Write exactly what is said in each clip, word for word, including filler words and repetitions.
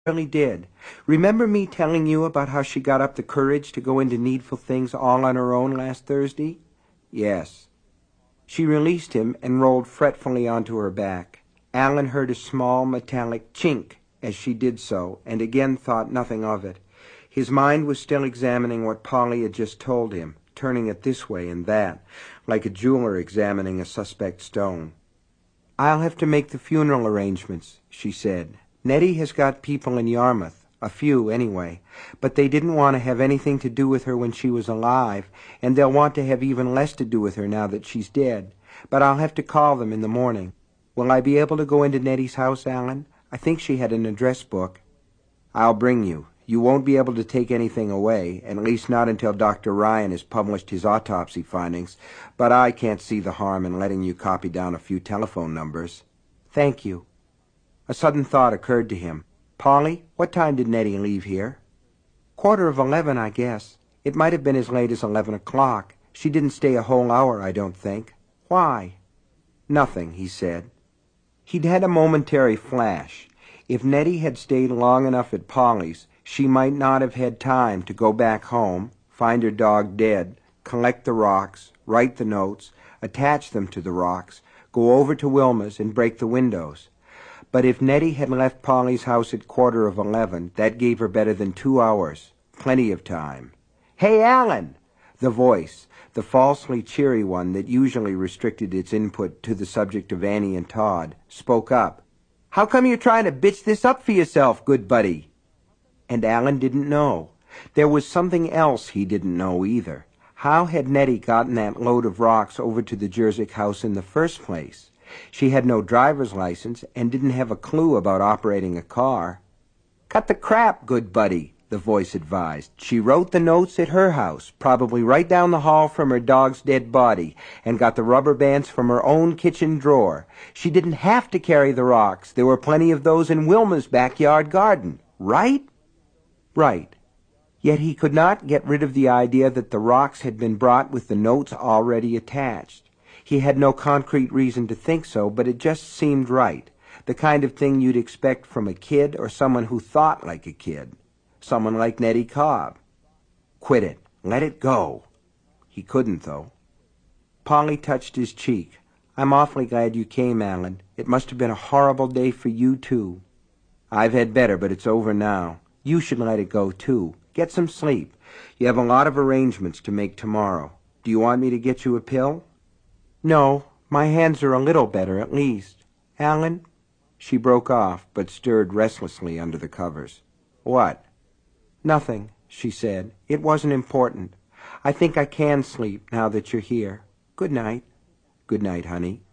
Really did. Remember me telling you about how she got up the courage to go into Needful Things all on her own last Thursday? Yes. She released him and rolled fretfully onto her back. Alan heard a small metallic chink as she did so, and again thought nothing of it. His mind was still examining what Polly had just told him, turning it this way and that, like a jeweler examining a suspect stone. "I'll have to make the funeral arrangements," she said. "Nettie has got people in Yarmouth, a few anyway, but they didn't want to have anything to do with her when she was alive, and they'll want to have even less to do with her now that she's dead. But I'll have to call them in the morning. Will I be able to go into Nettie's house, Alan? I think she had an address book." "I'll bring you. You won't be able to take anything away, at least not until Doctor Ryan has published his autopsy findings, but I can't see the harm in letting you copy down a few telephone numbers." "Thank you." A sudden thought occurred to him. "Polly, what time did Nettie leave here?" "Quarter of eleven, I guess. It might have been as late as eleven o'clock. She didn't stay a whole hour, I don't think. Why?" "Nothing," he said. He'd had a momentary flash. If Nettie had stayed long enough at Polly's, she might not have had time to go back home, find her dog dead, collect the rocks, write the notes, attach them to the rocks, go over to Wilma's and break the windows. But if Nettie had left Polly's house at quarter of eleven, that gave her better than two hours. Plenty of time. "Hey, Alan!" The voice, the falsely cheery one that usually restricted its input to the subject of Annie and Todd, spoke up. "How come you're trying to bitch this up for yourself, good buddy?" And Alan didn't know. There was something else he didn't know either. How had Nettie gotten that load of rocks over to the Jersic house in the first place? She had no driver's license and didn't have a clue about operating a car. "Cut the crap, good buddy," the voice advised. "She wrote the notes at her house, probably right down the hall from her dog's dead body, and got the rubber bands from her own kitchen drawer. She didn't have to carry the rocks. There were plenty of those in Wilma's backyard garden. Right?" Right. Yet he could not get rid of the idea that the rocks had been brought with the notes already attached. He had no concrete reason to think so, but it just seemed right, the kind of thing you'd expect from a kid or someone who thought like a kid, someone like Nettie Cobb. Quit it. Let it go. He couldn't, though. Polly touched his cheek. "I'm awfully glad you came, Alan. It must have been a horrible day for you, too." "I've had better, but it's over now. You should let it go, too. Get some sleep. You have a lot of arrangements to make tomorrow. Do you want me to get you a pill?" "No, my hands are a little better, at least. Alan—" She broke off, but stirred restlessly under the covers. "What?" "Nothing," she said. "It wasn't important. I think I can sleep now that you're here. Good night." "Good night, honey."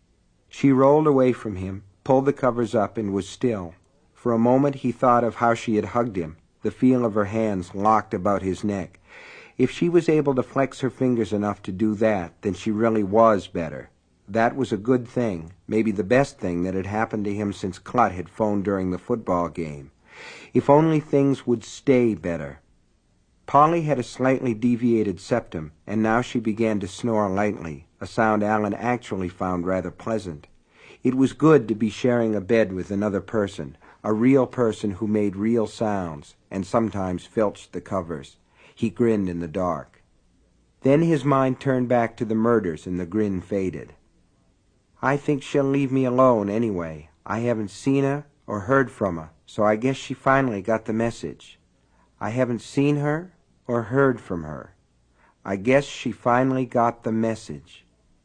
She rolled away from him, pulled the covers up, and was still. For a moment he thought of how she had hugged him, the feel of her hands locked about his neck. If she was able to flex her fingers enough to do that, then she really was better. That was a good thing, maybe the best thing that had happened to him since Clutt had phoned during the football game. If only things would stay better. Polly had a slightly deviated septum, and now she began to snore lightly, a sound Alan actually found rather pleasant. It was good to be sharing a bed with another person, a real person who made real sounds, and sometimes filched the covers. He grinned in the dark. Then his mind turned back to the murders, and the grin faded. "I think she'll leave me alone anyway. I haven't seen her or heard from her, so I guess she finally got the message. I haven't seen her or heard from her. I guess she finally got the message."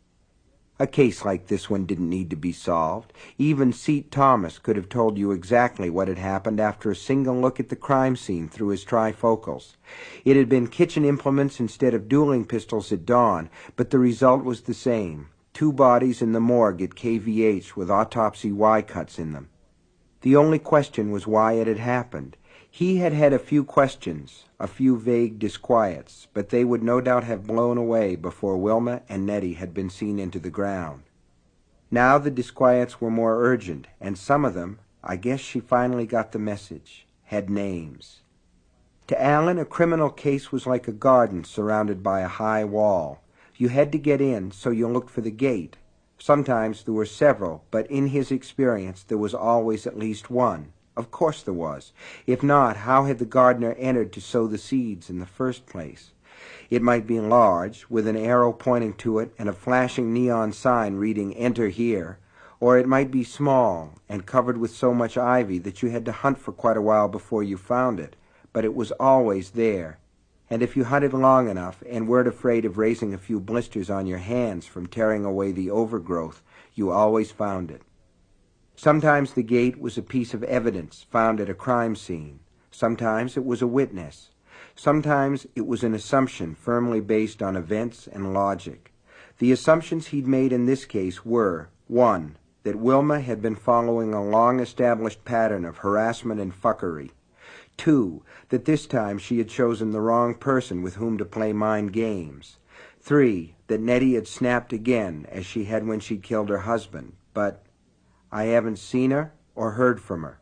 A case like this one didn't need to be solved. Even Seat Thomas could have told you exactly what had happened after a single look at the crime scene through his trifocals. It had been kitchen implements instead of dueling pistols at dawn, but the result was the same. Two bodies in the morgue at K V H with autopsy Y cuts in them. The only question was why it had happened. He had had a few questions, a few vague disquiets, but they would no doubt have blown away before Wilma and Nettie had been seen into the ground. Now the disquiets were more urgent, and some of them, I guess she finally got the message, had names. To Alan, a criminal case was like a garden surrounded by a high wall. You had to get in, so you looked for the gate. Sometimes there were several, but in his experience there was always at least one. Of course there was. If not, how had the gardener entered to sow the seeds in the first place? It might be large, with an arrow pointing to it and a flashing neon sign reading "Enter Here," or it might be small and covered with so much ivy that you had to hunt for quite a while before you found it, but it was always there. And if you hunted long enough and weren't afraid of raising a few blisters on your hands from tearing away the overgrowth, you always found it. Sometimes the gate was a piece of evidence found at a crime scene. Sometimes it was a witness. Sometimes it was an assumption firmly based on events and logic. The assumptions he'd made in this case were, one, that Wilma had been following a long-established pattern of harassment and fuckery. Two, that this time she had chosen the wrong person with whom to play mind games. Three, that Nettie had snapped again, as she had when she'd killed her husband. But I haven't seen her or heard from her.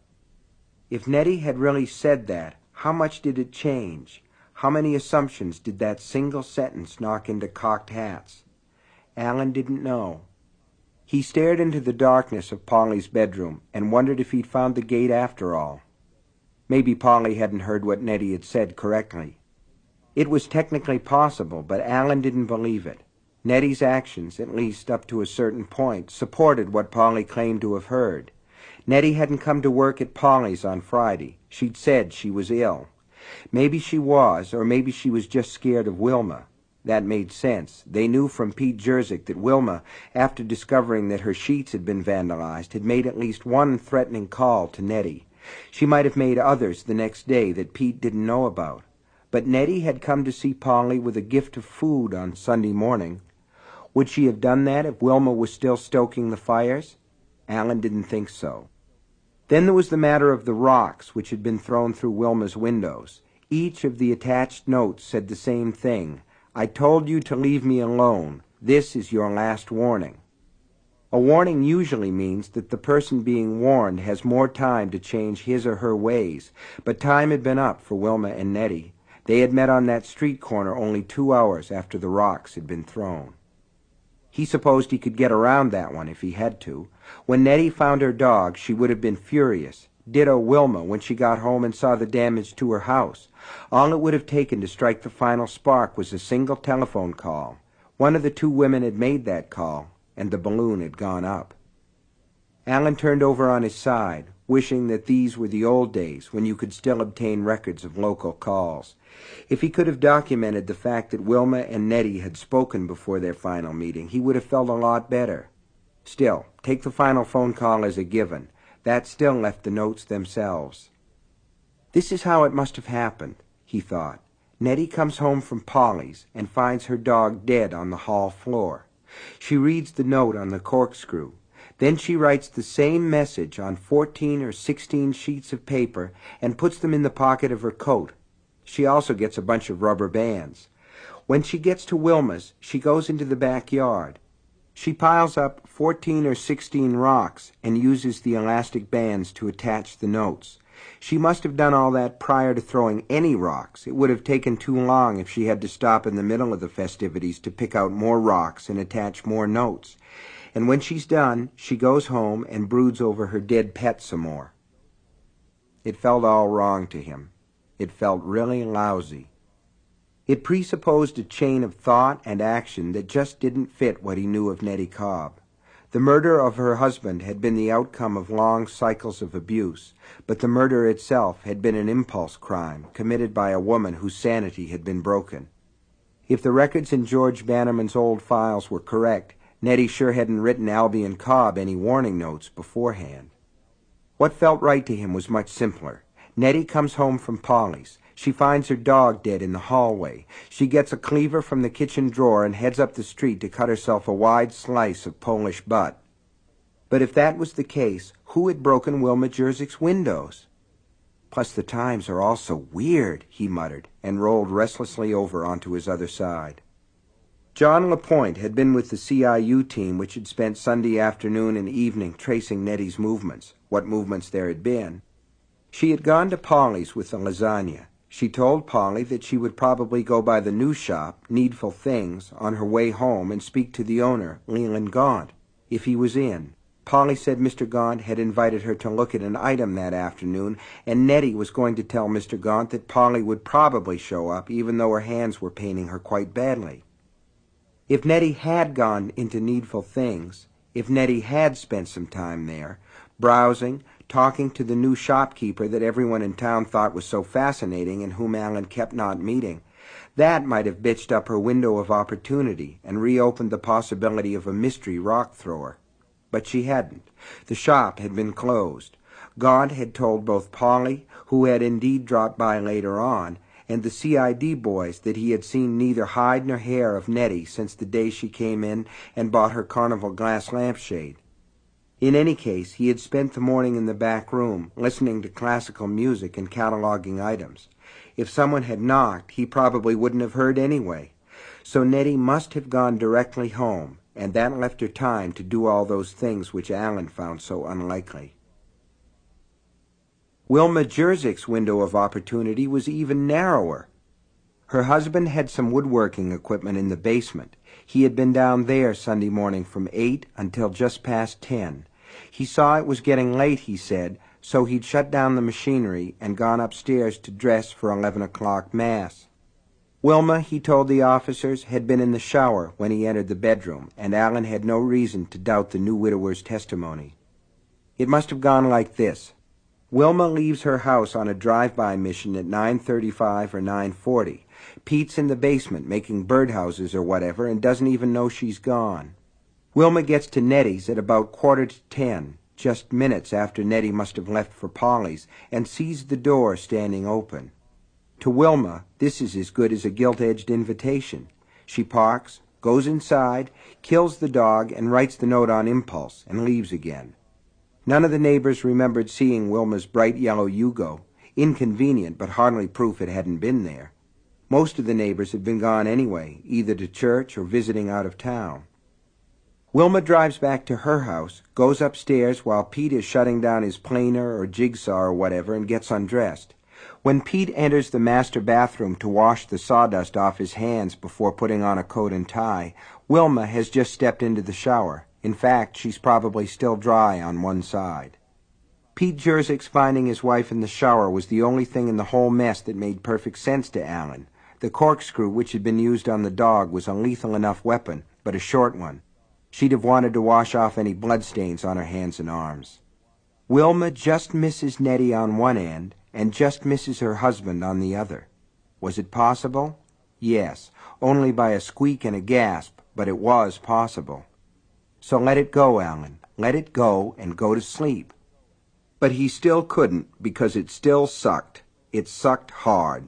If Nettie had really said that, how much did it change? How many assumptions did that single sentence knock into cocked hats? Alan didn't know. He stared into the darkness of Polly's bedroom and wondered if he'd found the gate after all. Maybe Polly hadn't heard what Nettie had said correctly. It was technically possible, but Alan didn't believe it. Nettie's actions, at least up to a certain point, supported what Polly claimed to have heard. Nettie hadn't come to work at Polly's on Friday. She'd said she was ill. Maybe she was, or maybe she was just scared of Wilma. That made sense. They knew from Pete Jerzyk that Wilma, after discovering that her sheets had been vandalized, had made at least one threatening call to Nettie. She might have made others the next day that Pete didn't know about. But Nettie had come to see Polly with a gift of food on Sunday morning. Would she have done that if Wilma was still stoking the fires? Alan didn't think so. Then there was the matter of the rocks which had been thrown through Wilma's windows. Each of the attached notes said the same thing. I told you to leave me alone. This is your last warning. A warning usually means that the person being warned has more time to change his or her ways, but time had been up for Wilma and Nettie. They had met on that street corner only two hours after the rocks had been thrown. He supposed he could get around that one if he had to. When Nettie found her dog, she would have been furious. Ditto Wilma when she got home and saw the damage to her house. All it would have taken to strike the final spark was a single telephone call. One of the two women had made that call, and the balloon had gone up. Alan turned over on his side, wishing that these were the old days when you could still obtain records of local calls. If he could have documented the fact that Wilma and Nettie had spoken before their final meeting, he would have felt a lot better. Still, take the final phone call as a given. That still left the notes themselves. This is how it must have happened, he thought. Nettie comes home from Polly's and finds her dog dead on the hall floor. She reads the note on the corkscrew. Then she writes the same message on fourteen or sixteen sheets of paper and puts them in the pocket of her coat. She also gets a bunch of rubber bands. When she gets to Wilma's, she goes into the backyard. She piles up fourteen or sixteen rocks and uses the elastic bands to attach the notes. She must have done all that prior to throwing any rocks. It would have taken too long if she had to stop in the middle of the festivities to pick out more rocks and attach more notes. And when she's done, she goes home and broods over her dead pet some more. It felt all wrong to him. It felt really lousy. It presupposed a chain of thought and action that just didn't fit what he knew of Nettie Cobb. The murder of her husband had been the outcome of long cycles of abuse, but the murder itself had been an impulse crime committed by a woman whose sanity had been broken. If the records in George Bannerman's old files were correct, Nettie sure hadn't written Albion Cobb any warning notes beforehand. What felt right to him was much simpler. Nettie comes home from Polly's. She finds her dog dead in the hallway. She gets a cleaver from the kitchen drawer and heads up the street to cut herself a wide slice of Polish butt. But if that was the case, who had broken Wilma Jerzyk's windows? Plus the times are all so weird, he muttered, and rolled restlessly over onto his other side. John LaPointe had been with the C I U team which had spent Sunday afternoon and evening tracing Nettie's movements, what movements there had been. She had gone to Polly's with the lasagna. She told Polly that she would probably go by the new shop, Needful Things, on her way home and speak to the owner, Leland Gaunt, if he was in. Polly said Mister Gaunt had invited her to look at an item that afternoon, and Nettie was going to tell Mister Gaunt that Polly would probably show up, even though her hands were paining her quite badly. If Nettie had gone into Needful Things, if Nettie had spent some time there, browsing, talking to the new shopkeeper that everyone in town thought was so fascinating and whom Allen kept not meeting, that might have bitched up her window of opportunity and reopened the possibility of a mystery rock thrower. But she hadn't. The shop had been closed. Gaunt had told both Polly, who had indeed dropped by later on, and the C I D boys that he had seen neither hide nor hair of Nettie since the day she came in and bought her carnival glass lampshade. In any case, he had spent the morning in the back room, listening to classical music and cataloging items. If someone had knocked, he probably wouldn't have heard anyway. So Nettie must have gone directly home, and that left her time to do all those things which Allen found so unlikely. Wilma Jersick's window of opportunity was even narrower. Her husband had some woodworking equipment in the basement. He had been down there Sunday morning from eight until just past ten. He saw it was getting late, he said, so he'd shut down the machinery and gone upstairs to dress for eleven o'clock mass. Wilma, he told the officers, had been in the shower when he entered the bedroom, and Allen had no reason to doubt the new widower's testimony. It must have gone like this. Wilma leaves her house on a drive-by mission at nine thirty-five or nine forty. Pete's in the basement making birdhouses or whatever and doesn't even know she's gone. Wilma gets to Nettie's at about quarter to ten, just minutes after Nettie must have left for Polly's, and sees the door standing open. To Wilma, this is as good as a gilt-edged invitation. She parks, goes inside, kills the dog, and writes the note on impulse, and leaves again. None of the neighbors remembered seeing Wilma's bright yellow Yugo, inconvenient but hardly proof it hadn't been there. Most of the neighbors had been gone anyway, either to church or visiting out of town. Wilma drives back to her house, goes upstairs while Pete is shutting down his planer or jigsaw or whatever, and gets undressed. When Pete enters the master bathroom to wash the sawdust off his hands before putting on a coat and tie, Wilma has just stepped into the shower. In fact, she's probably still dry on one side. Pete Jersick's finding his wife in the shower was the only thing in the whole mess that made perfect sense to Allen. The corkscrew which had been used on the dog was a lethal enough weapon, but a short one. She'd have wanted to wash off any bloodstains on her hands and arms. Wilma just misses Nettie on one end, and just misses her husband on the other. Was it possible? Yes, only by a squeak and a gasp, but it was possible. So let it go, Allen. Let it go and go to sleep. But he still couldn't, because it still sucked. It sucked hard.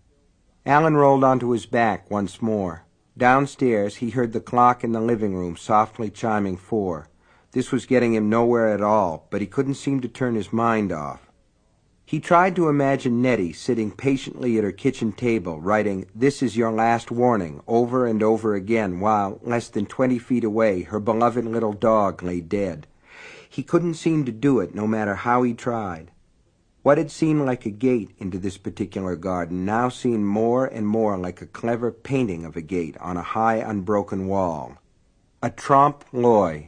Allen rolled onto his back once more. Downstairs, he heard the clock in the living room softly chiming four. This was getting him nowhere at all, but he couldn't seem to turn his mind off. He tried to imagine Nettie sitting patiently at her kitchen table, writing, "This is your last warning," over and over again, while, less than twenty feet away, her beloved little dog lay dead. He couldn't seem to do it, no matter how he tried. What had seemed like a gate into this particular garden now seemed more and more like a clever painting of a gate on a high, unbroken wall. A trompe-l'oeil.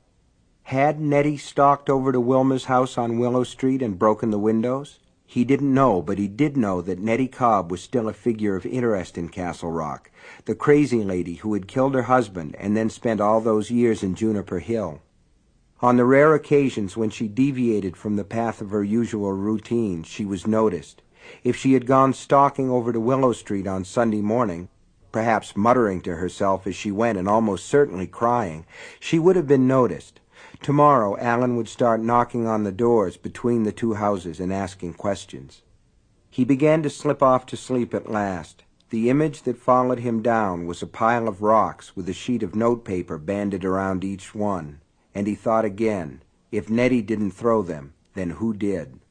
Had Nettie stalked over to Wilma's house on Willow Street and broken the windows? He didn't know, but he did know that Nettie Cobb was still a figure of interest in Castle Rock, the crazy lady who had killed her husband and then spent all those years in Juniper Hill. On the rare occasions when she deviated from the path of her usual routine, she was noticed. If she had gone stalking over to Willow Street on Sunday morning, perhaps muttering to herself as she went and almost certainly crying, she would have been noticed. Tomorrow, Allen would start knocking on the doors between the two houses and asking questions. He began to slip off to sleep at last. The image that followed him down was a pile of rocks with a sheet of notepaper banded around each one. And he thought again, if Nettie didn't throw them, then who did?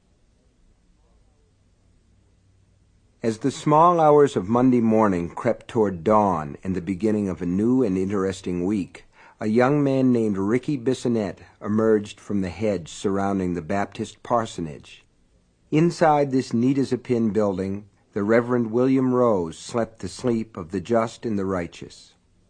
As the small hours of Monday morning crept toward dawn and the beginning of a new and interesting week, a young man named Ricky Bissonette emerged from the hedge surrounding the Baptist parsonage. Inside this neat-as-a-pin building, the Reverend William Rose slept the sleep of the just and the righteous.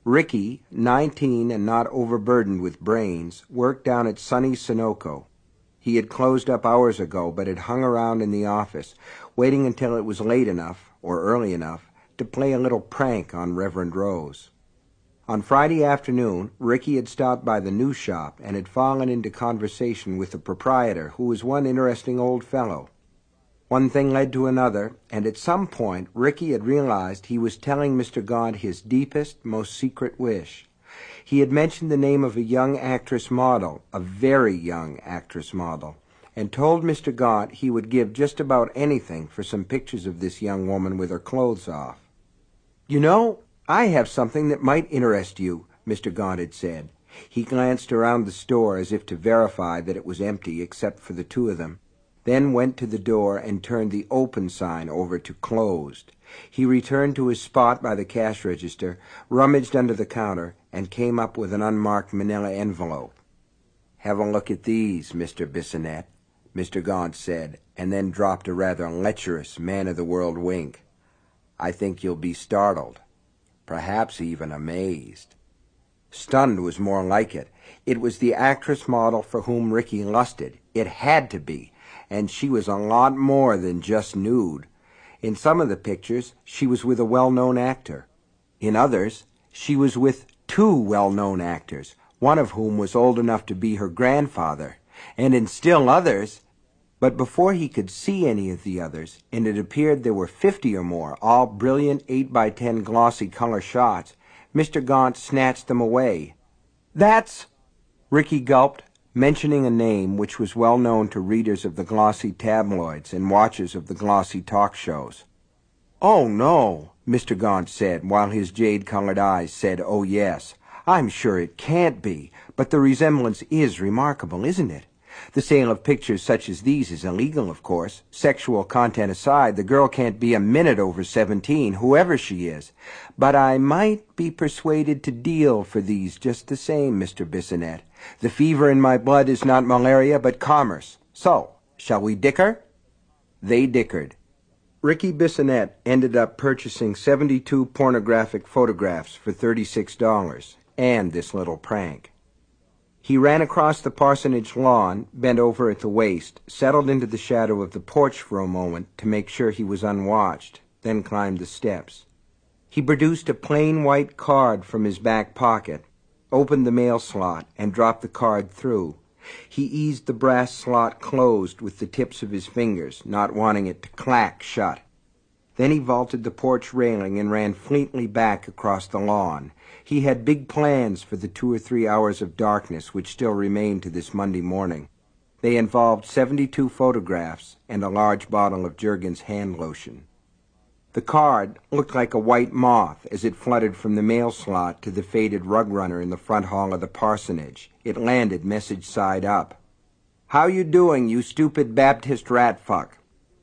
Ricky, nineteen and not overburdened with brains, worked down at sunny Sunoco. He had closed up hours ago, but had hung around in the office, waiting until it was late enough, or early enough, to play a little prank on Reverend Rose. On Friday afternoon, Ricky had stopped by the news shop and had fallen into conversation with the proprietor, who was one interesting old fellow. One thing led to another, and at some point Ricky had realized he was telling Mister Gaunt his deepest, most secret wish. He had mentioned the name of a young actress model, a very young actress model, and told Mister Gaunt he would give just about anything for some pictures of this young woman with her clothes off. "You know, I have something that might interest you," Mister Gaunt had said. He glanced around the store as if to verify that it was empty except for the two of them, then went to the door and turned the open sign over to closed. He returned to his spot by the cash register, rummaged under the counter, and came up with an unmarked manila envelope. "Have a look at these, Mister Bissonette," Mister Gaunt said, and then dropped a rather lecherous man-of-the-world wink. "I think you'll be startled, perhaps even amazed." Stunned was more like it. It was the actress model for whom Ricky lusted. It had to be. And she was a lot more than just nude. In some of the pictures, she was with a well-known actor. In others, she was with two well-known actors, one of whom was old enough to be her grandfather. And in still others, but before he could see any of the others, and it appeared there were fifty or more, all brilliant eight by ten glossy color shots, Mister Gaunt snatched them away. "That's—" Ricky gulped, mentioning a name which was well known to readers of the glossy tabloids and watchers of the glossy talk shows. "Oh, no," Mister Gaunt said, while his jade-colored eyes said, "Oh, yes. I'm sure it can't be, but the resemblance is remarkable, isn't it? The sale of pictures such as these is illegal, of course. Sexual content aside, the girl can't be a minute over seventeen, whoever she is. But I might be persuaded to deal for these just the same, Mister Bissonette. The fever in my blood is not malaria, but commerce. So, shall we dicker?" They dickered. Ricky Bissonette ended up purchasing seventy-two pornographic photographs for thirty-six dollars, and this little prank. He ran across the parsonage lawn, bent over at the waist, settled into the shadow of the porch for a moment to make sure he was unwatched, then climbed the steps. He produced a plain white card from his back pocket, opened the mail slot, and dropped the card through. He eased the brass slot closed with the tips of his fingers, not wanting it to clack shut. Then he vaulted the porch railing and ran fleetly back across the lawn. He had big plans for the two or three hours of darkness which still remained to this Monday morning. They involved seventy-two photographs and a large bottle of Jergens hand lotion. The card looked like a white moth as it fluttered from the mail slot to the faded rug runner in the front hall of the parsonage. It landed message side up. "How you doing, you stupid Baptist rat fuck?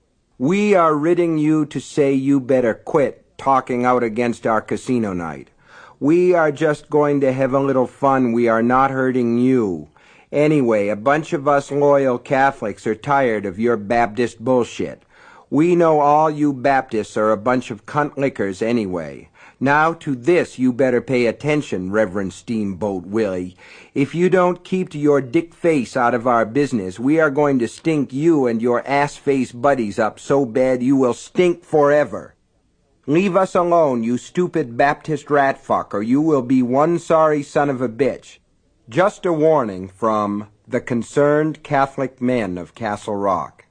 We are writing you to say you better quit talking out against our casino night. We are just going to have a little fun. We are not hurting you. Anyway, a bunch of us loyal Catholics are tired of your Baptist bullshit. We know all you Baptists are a bunch of cunt lickers anyway. Now to this you better pay attention, Reverend Steamboat Willie. If you don't keep to your dick face out of our business, we are going to stink you and your ass-face buddies up so bad you will stink forever. Leave us alone, you stupid Baptist rat fuck, or you will be one sorry son of a bitch. Just a warning from the Concerned Catholic Men of Castle Rock."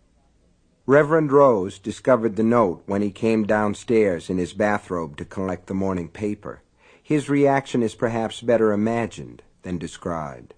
Reverend Rose discovered the note when he came downstairs in his bathrobe to collect the morning paper. His reaction is perhaps better imagined than described.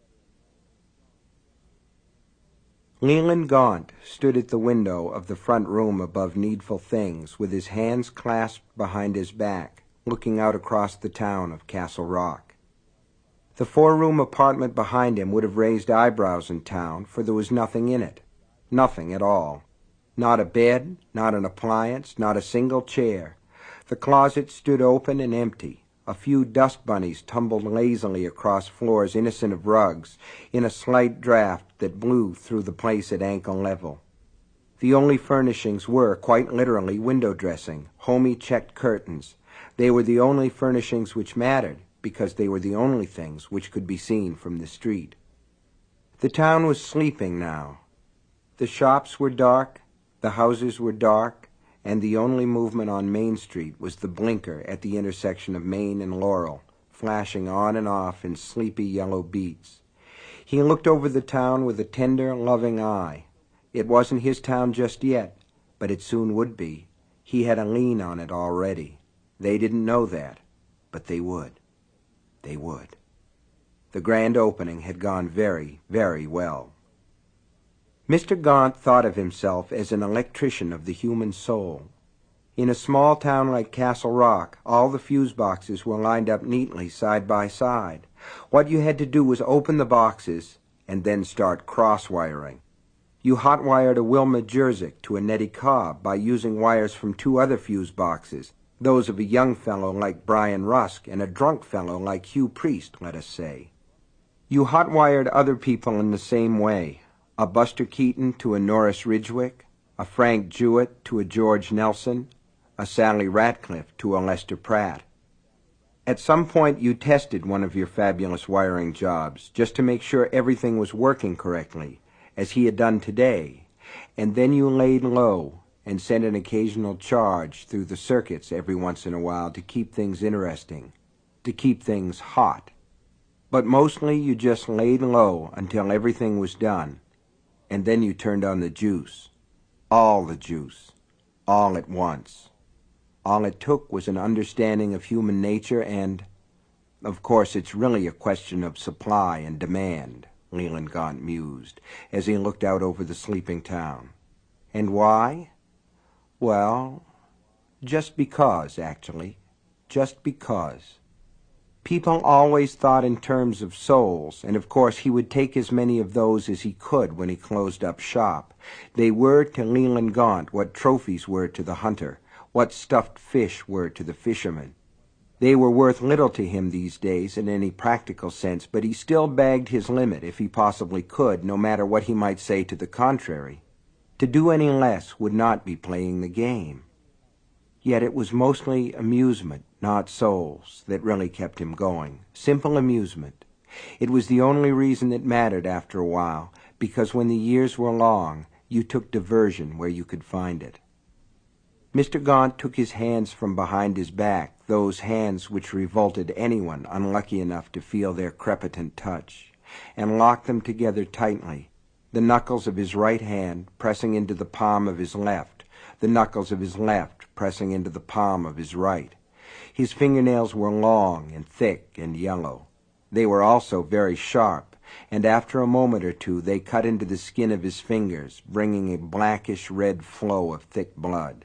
Leland Gaunt stood at the window of the front room above Needful Things with his hands clasped behind his back, looking out across the town of Castle Rock. The four-room apartment behind him would have raised eyebrows in town, for there was nothing in it. Nothing at all. Not a bed, not an appliance, not a single chair. The closet stood open and empty. A few dust bunnies tumbled lazily across floors innocent of rugs, in a slight draft that blew through the place at ankle level. The only furnishings were, quite literally, window dressing, homey checked curtains, They were the only furnishings which mattered, because they were the only things which could be seen from the street. The town was sleeping now. The shops were dark, the houses were dark, and the only movement on Main Street was the blinker at the intersection of Main and Laurel, flashing on and off in sleepy yellow beats. He looked over the town with a tender, loving eye. It wasn't his town just yet, but it soon would be. He had a lien on it already. They didn't know that, but they would. They would. The grand opening had gone very, very well. Mister Gaunt thought of himself as an electrician of the human soul. In a small town like Castle Rock, all the fuse boxes were lined up neatly side by side. What you had to do was open the boxes and then start cross-wiring. You hot-wired a Wilma Jersic to a Nettie Cobb by using wires from two other fuse boxes, those of a young fellow like Brian Rusk and a drunk fellow like Hugh Priest, let us say. You hot-wired other people in the same way. A Buster Keaton to a Norris Ridgwick, a Frank Jewett to a George Nelson, a Sally Ratcliffe to a Lester Pratt. At some point you tested one of your fabulous wiring jobs, just to make sure everything was working correctly, as he had done today, and then you laid low and sent an occasional charge through the circuits every once in a while to keep things interesting, to keep things hot. But mostly you just laid low until everything was done. And then you turned on the juice. All the juice. All at once. All it took was an understanding of human nature and, of course, it's really a question of supply and demand, Leland Gaunt mused, as he looked out over the sleeping town. And why? Well, just because, actually. Just because. People always thought in terms of souls, and of course he would take as many of those as he could when he closed up shop. They were to Leland Gaunt what trophies were to the hunter, what stuffed fish were to the fisherman. They were worth little to him these days in any practical sense, but he still bagged his limit if he possibly could, no matter what he might say to the contrary. To do any less would not be playing the game. Yet it was mostly amusement, not souls, that really kept him going. Simple amusement. It was the only reason that mattered after a while, because when the years were long, you took diversion where you could find it. Mister Gaunt took his hands from behind his back, those hands which revolted anyone unlucky enough to feel their crepitant touch, and locked them together tightly, the knuckles of his right hand pressing into the palm of his left, the knuckles of his left pressing into the palm of his right. His fingernails were long and thick and yellow. They were also very sharp, and after a moment or two they cut into the skin of his fingers, bringing a blackish red flow of thick blood.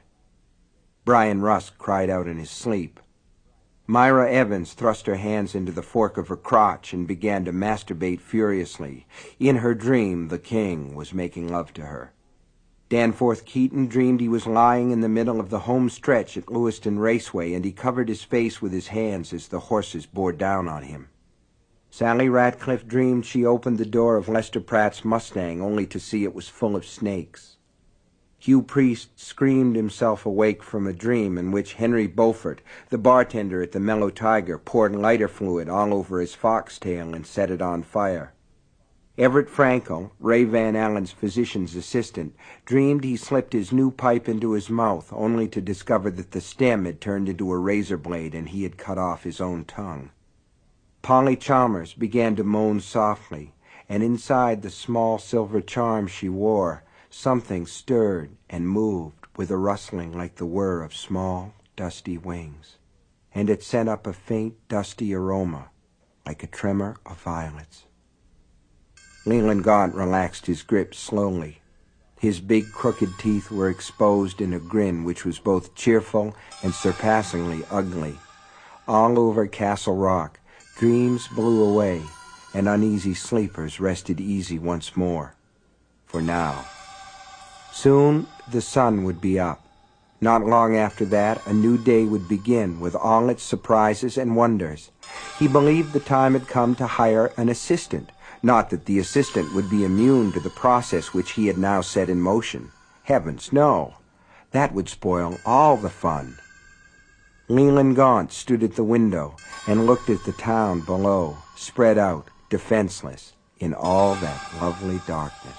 Brian Rusk cried out in his sleep. Myra Evans thrust her hands into the fork of her crotch and began to masturbate furiously. In her dream, the king was making love to her. Danforth Keaton dreamed he was lying in the middle of the home stretch at Lewiston Raceway, and he covered his face with his hands as the horses bore down on him. Sally Ratcliffe dreamed she opened the door of Lester Pratt's Mustang only to see it was full of snakes. Hugh Priest screamed himself awake from a dream in which Henry Beaufort, the bartender at the Mellow Tiger, poured lighter fluid all over his foxtail and set it on fire. Everett Frankel, Ray Van Allen's physician's assistant, dreamed he slipped his new pipe into his mouth only to discover that the stem had turned into a razor blade and he had cut off his own tongue. Polly Chalmers began to moan softly, and inside the small silver charm she wore, something stirred and moved with a rustling like the whir of small, dusty wings, and it sent up a faint, dusty aroma, like a tremor of violets. Leland Gaunt relaxed his grip slowly. His big, crooked teeth were exposed in a grin which was both cheerful and surpassingly ugly. All over Castle Rock, dreams blew away, and uneasy sleepers rested easy once more. For now. Soon the sun would be up. Not long after that, a new day would begin with all its surprises and wonders. He believed the time had come to hire an assistant. Not that the assistant would be immune to the process which he had now set in motion. Heavens, no. That would spoil all the fun. Leland Gaunt stood at the window and looked at the town below, spread out, defenseless, in all that lovely darkness.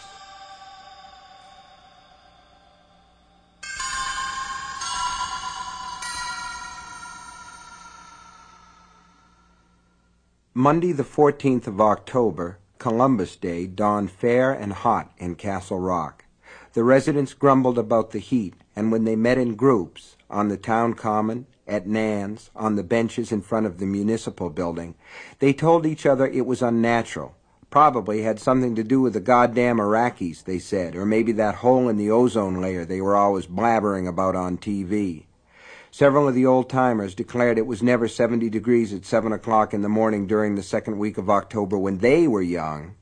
Monday the fourteenth of October, Columbus Day, dawned fair and hot in Castle Rock. The residents grumbled about the heat, and when they met in groups, on the town common, at Nan's, on the benches in front of the municipal building, they told each other it was unnatural. Probably had something to do with the goddamn Iraqis, they said, or maybe that hole in the ozone layer they were always blabbering about on T V. Several of the old-timers declared it was never seventy degrees at seven o'clock in the morning during the second week of October when they were young.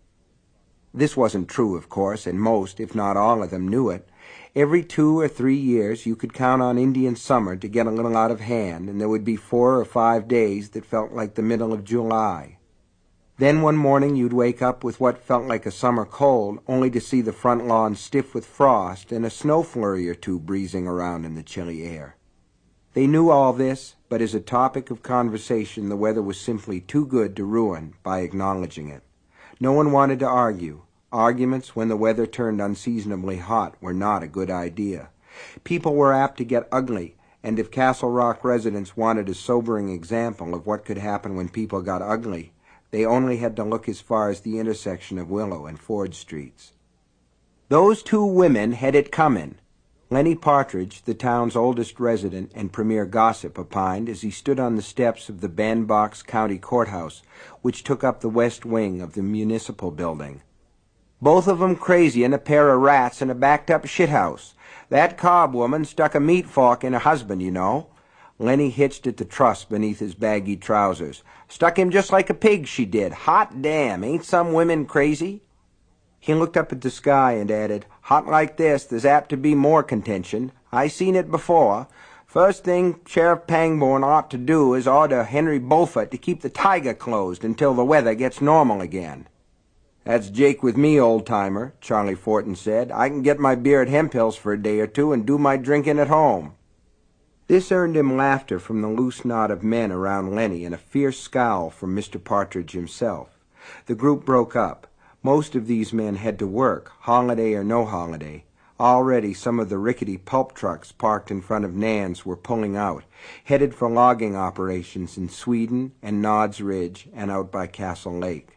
This wasn't true, of course, and most, if not all of them, knew it. Every two or three years you could count on Indian summer to get a little out of hand, and there would be four or five days that felt like the middle of July. Then one morning you'd wake up with what felt like a summer cold, only to see the front lawn stiff with frost and a snow flurry or two breezing around in the chilly air. They knew all this, but as a topic of conversation the weather was simply too good to ruin by acknowledging it. No one wanted to argue. Arguments when the weather turned unseasonably hot were not a good idea. People were apt to get ugly, and if Castle Rock residents wanted a sobering example of what could happen when people got ugly, they only had to look as far as the intersection of Willow and Ford Streets. Those two women had it coming. Lenny Partridge, the town's oldest resident and premier gossip, opined as he stood on the steps of the Bandbox County Courthouse, which took up the west wing of the municipal building. Both of 'em crazy and a pair of rats in a backed-up shithouse. That Cobb woman stuck a meat fork in her husband, you know. Lenny hitched at the truss beneath his baggy trousers. Stuck him just like a pig, she did. Hot damn, ain't some women crazy? He looked up at the sky and added, Hot like this, there's apt to be more contention. I seen it before. First thing Sheriff Pangborn ought to do is order Henry Beaufort to keep the Tiger closed until the weather gets normal again. That's Jake with me, old-timer, Charlie Fortin said. I can get my beer at Hemphill's for a day or two and do my drinking at home. This earned him laughter from the loose knot of men around Lenny and a fierce scowl from Mister Partridge himself. The group broke up. Most of these men had to work, holiday or no holiday. Already some of the rickety pulp trucks parked in front of Nan's were pulling out, headed for logging operations in Sweden and Nodd's Ridge and out by Castle Lake.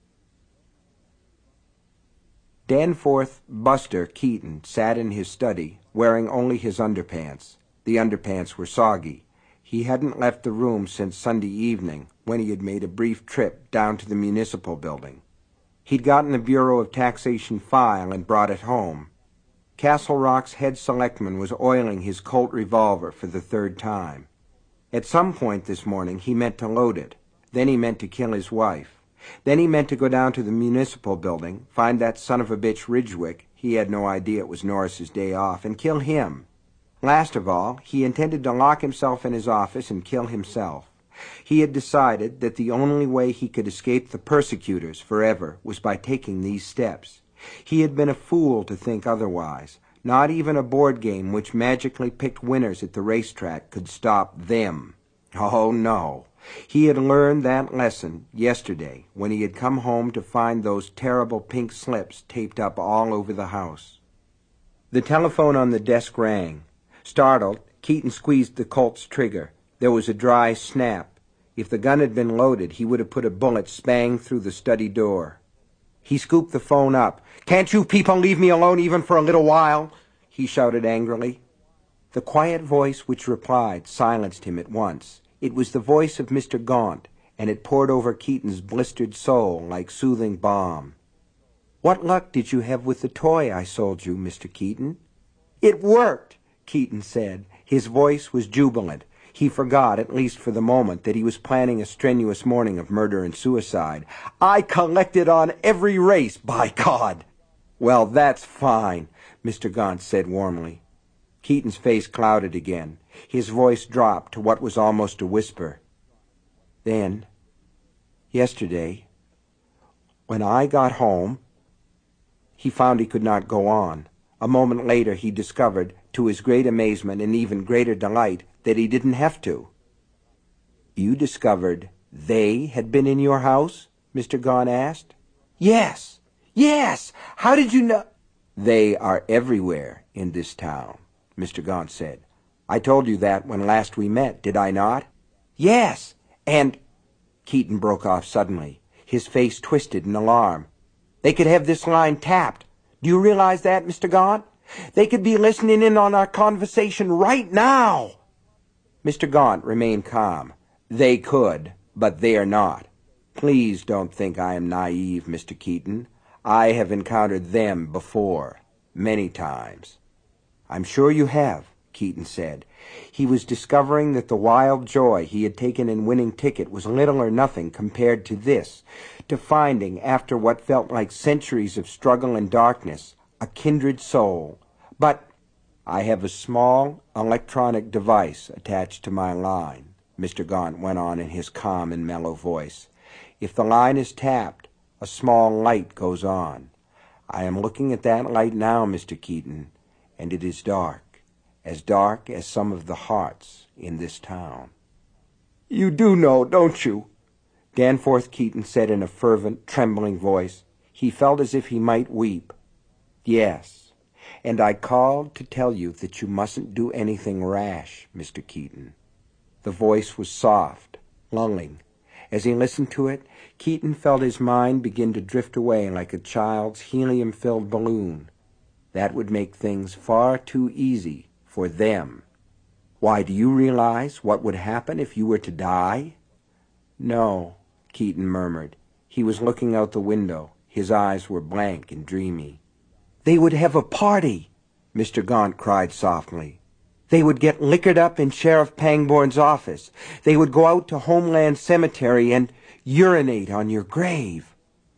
Danforth Buster Keaton sat in his study, wearing only his underpants. The underpants were soggy. He hadn't left the room since Sunday evening, when he had made a brief trip down to the municipal building. He'd gotten the Bureau of Taxation file and brought it home. Castle Rock's head selectman was oiling his Colt revolver for the third time. At some point this morning he meant to load it. Then he meant to kill his wife. Then he meant to go down to the municipal building, find that son of a bitch Ridgwick, he had no idea it was Norris's day off, and kill him. Last of all, he intended to lock himself in his office and kill himself. He had decided that the only way he could escape the persecutors forever was by taking these steps. He had been a fool to think otherwise. Not even a board game which magically picked winners at the racetrack could stop them. Oh, no. He had learned that lesson yesterday when he had come home to find those terrible pink slips taped up all over the house. The telephone on the desk rang. Startled, Keaton squeezed the Colt's trigger. There was a dry snap. If the gun had been loaded, he would have put a bullet spang through the study door. He scooped the phone up. "Can't you people leave me alone even for a little while?" he shouted angrily. The quiet voice which replied silenced him at once. It was the voice of Mister Gaunt, and it poured over Keaton's blistered soul like soothing balm. "What luck did you have with the toy I sold you, Mister Keaton?" "It worked," Keaton said. His voice was jubilant. He forgot, at least for the moment, that he was planning a strenuous morning of murder and suicide. "I collected on every race, by God!" "Well, that's fine," Mister Gaunt said warmly. Keaton's face clouded again. His voice dropped to what was almost a whisper. "Then, yesterday, when I got home—" He found he could not go on. A moment later he discovered, to his great amazement and even greater delight, that he didn't have to. You discovered they had been in your house? Mister Gaunt asked. Yes, yes. How did you know? They are everywhere in this town, Mister Gaunt said. I told you that when last we met, did I not? Yes, and... Keaton broke off suddenly. His face twisted in alarm. They could have this line tapped. Do you realize that, Mister Gaunt? They could be listening in on our conversation right now. Mister Gaunt remained calm. They could, but they are not. Please don't think I am naive, Mister Keaton. I have encountered them before, many times. I'm sure you have, Keaton said. He was discovering that the wild joy he had taken in winning Ticket was little or nothing compared to this, to finding, after what felt like centuries of struggle and darkness, a kindred soul. But I have a small electronic device attached to my line, Mister Gaunt went on in his calm and mellow voice. If the line is tapped, a small light goes on. I am looking at that light now, Mister Keaton, and it is dark, as dark as some of the hearts in this town. You do know, don't you? Danforth Keaton said in a fervent, trembling voice. He felt as if he might weep. Yes, and I called to tell you that you mustn't do anything rash, Mister Keaton. The voice was soft, lulling. As he listened to it, Keaton felt his mind begin to drift away like a child's helium-filled balloon. That would make things far too easy for them. Why, do you realize what would happen if you were to die? No, Keaton murmured. He was looking out the window. His eyes were blank and dreamy. They would have a party, Mister Gaunt cried softly. They would get liquored up in Sheriff Pangborn's office. They would go out to Homeland Cemetery and urinate on your grave.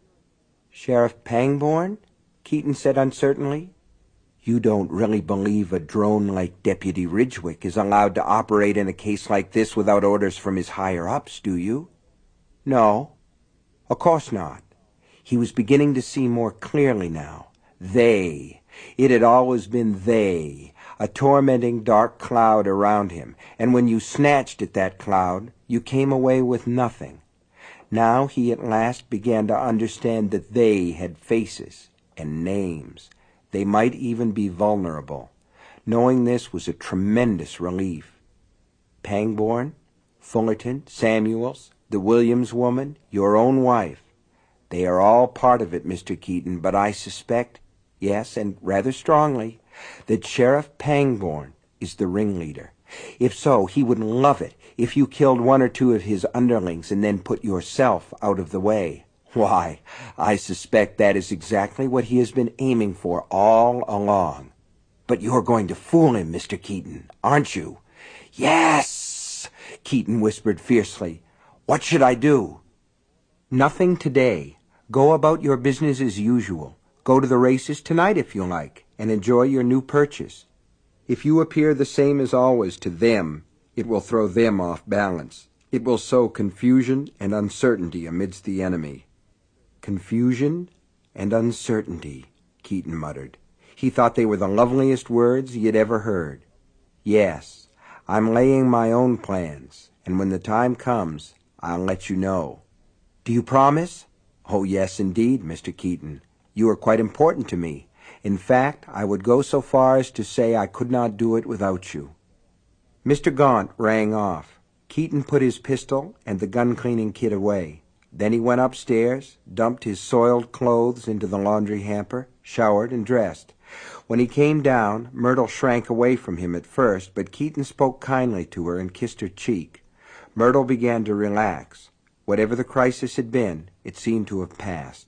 Sheriff Pangborn? Keaton said uncertainly. You don't really believe a drone like Deputy Ridgwick is allowed to operate in a case like this without orders from his higher-ups, do you? No, of course not. He was beginning to see more clearly now. They. It had always been they, a tormenting dark cloud around him, and when you snatched at that cloud, you came away with nothing. Now he at last began to understand that they had faces and names. They might even be vulnerable. Knowing this was a tremendous relief. Pangborn, Fullerton, Samuels, the Williams woman, your own wife. They are all part of it, Mister Keaton, but I suspect, yes, and rather strongly, that Sheriff Pangborn is the ringleader. If so, he would love it if you killed one or two of his underlings and then put yourself out of the way. Why, I suspect that is exactly what he has been aiming for all along. But you're going to fool him, Mister Keaton, aren't you? Yes, Keaton whispered fiercely. What should I do? Nothing today. Go about your business as usual. Go to the races tonight if you like, and enjoy your new purchase. If you appear the same as always to them, it will throw them off balance. It will sow confusion and uncertainty amidst the enemy. Confusion and uncertainty, Keaton muttered. He thought they were the loveliest words he had ever heard. Yes, I'm laying my own plans, and when the time comes, I'll let you know. Do you promise? Oh, yes, indeed, Mister Keaton. You are quite important to me. In fact, I would go so far as to say I could not do it without you. Mister Gaunt rang off. Keaton put his pistol and the gun-cleaning kit away. Then he went upstairs, dumped his soiled clothes into the laundry hamper, showered and dressed. When he came down, Myrtle shrank away from him at first, but Keaton spoke kindly to her and kissed her cheek. Myrtle began to relax. Whatever the crisis had been, it seemed to have passed.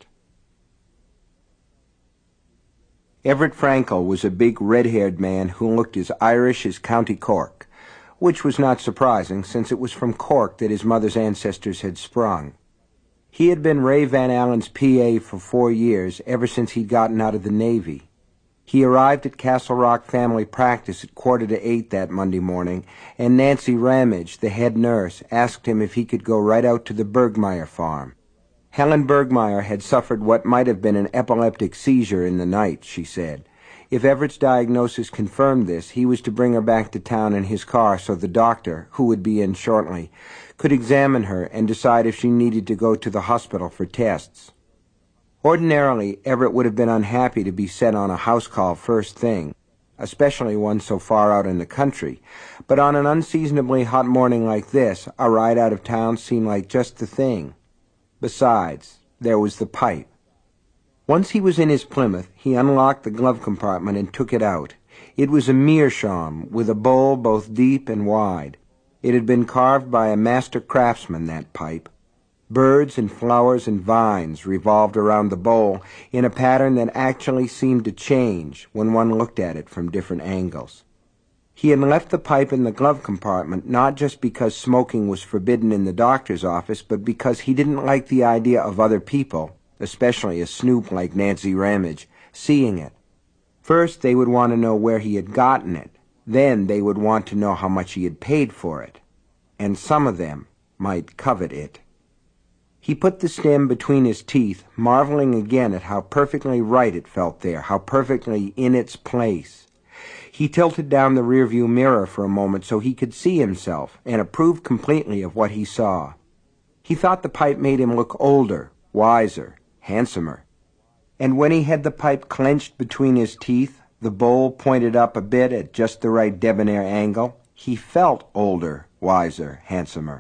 Everett Frankel was a big red-haired man who looked as Irish as County Cork, which was not surprising since it was from Cork that his mother's ancestors had sprung. He had been Ray Van Allen's P A for four years, ever since he'd gotten out of the Navy. He arrived at Castle Rock Family Practice at quarter to eight that Monday morning, and Nancy Ramage, the head nurse, asked him if he could go right out to the Bergmeyer farm. Helen Bergmeyer had suffered what might have been an epileptic seizure in the night, she said. If Everett's diagnosis confirmed this, he was to bring her back to town in his car so the doctor, who would be in shortly, could examine her and decide if she needed to go to the hospital for tests. Ordinarily, Everett would have been unhappy to be sent on a house call first thing, especially one so far out in the country, but on an unseasonably hot morning like this, a ride out of town seemed like just the thing. Besides, there was the pipe. Once he was in his Plymouth, he unlocked the glove compartment and took it out. It was a meerschaum, with a bowl both deep and wide. It had been carved by a master craftsman, that pipe. Birds and flowers and vines revolved around the bowl in a pattern that actually seemed to change when one looked at it from different angles. He had left the pipe in the glove compartment not just because smoking was forbidden in the doctor's office, but because he didn't like the idea of other people, especially a snoop like Nancy Ramage, seeing it. First, they would want to know where he had gotten it. Then they would want to know how much he had paid for it. And some of them might covet it. He put the stem between his teeth, marveling again at how perfectly right it felt there, how perfectly in its place. He tilted down the rearview mirror for a moment so he could see himself, and approved completely of what he saw. He thought the pipe made him look older, wiser, handsomer. And when he had the pipe clenched between his teeth, the bowl pointed up a bit at just the right debonair angle, he felt older, wiser, handsomer.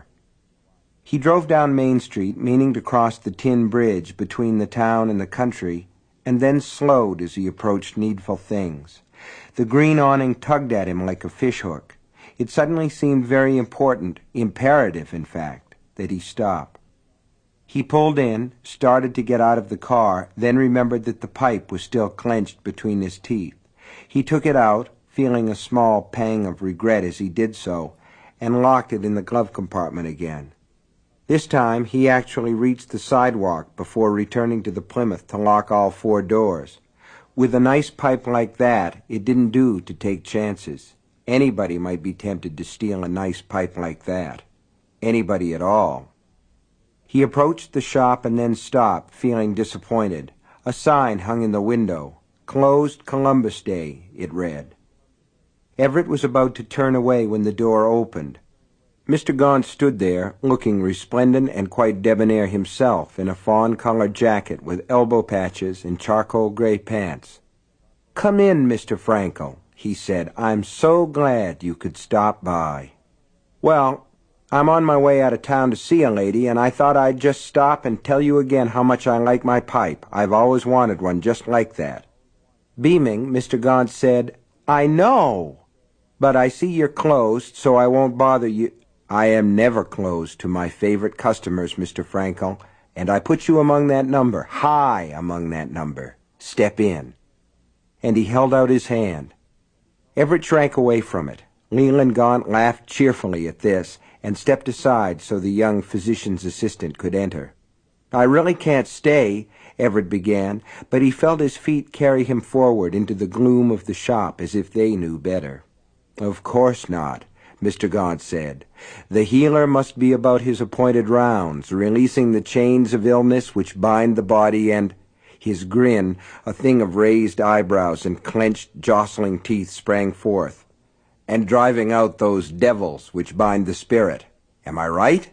He drove down Main Street, meaning to cross the tin bridge between the town and the country, and then slowed as he approached Needful Things. The green awning tugged at him like a fishhook. It suddenly seemed very important, imperative, in fact, that he stop. He pulled in, started to get out of the car, then remembered that the pipe was still clenched between his teeth. He took it out, feeling a small pang of regret as he did so, and locked it in the glove compartment again. This time he actually reached the sidewalk before returning to the Plymouth to lock all four doors. With a nice pipe like that, it didn't do to take chances. Anybody might be tempted to steal a nice pipe like that. Anybody at all. He approached the shop and then stopped, feeling disappointed. A sign hung in the window. Closed Columbus Day, it read. Everett was about to turn away when the door opened. Mister Gaunt stood there, looking resplendent and quite debonair himself, in a fawn-colored jacket with elbow patches and charcoal-gray pants. "Come in, Mister Frankel," he said. "I'm so glad you could stop by." "Well, I'm on my way out of town to see a lady, and I thought I'd just stop and tell you again how much I like my pipe. I've always wanted one just like that." Beaming, Mister Gaunt said, "I know, but I see you're closed, so I won't bother you." "I am never closed to my favorite customers, Mister Frankel, and I put you among that number, high among that number. Step in." And he held out his hand. Everett shrank away from it. Leland Gaunt laughed cheerfully at this, and stepped aside so the young physician's assistant could enter. "I really can't stay," Everett began, but he felt his feet carry him forward into the gloom of the shop as if they knew better. "Of course not," Mister Gaunt said. "The healer must be about his appointed rounds, releasing the chains of illness which bind the body and—" His grin, a thing of raised eyebrows and clenched, jostling teeth, sprang forth. "And driving out those devils which bind the spirit. Am I right?"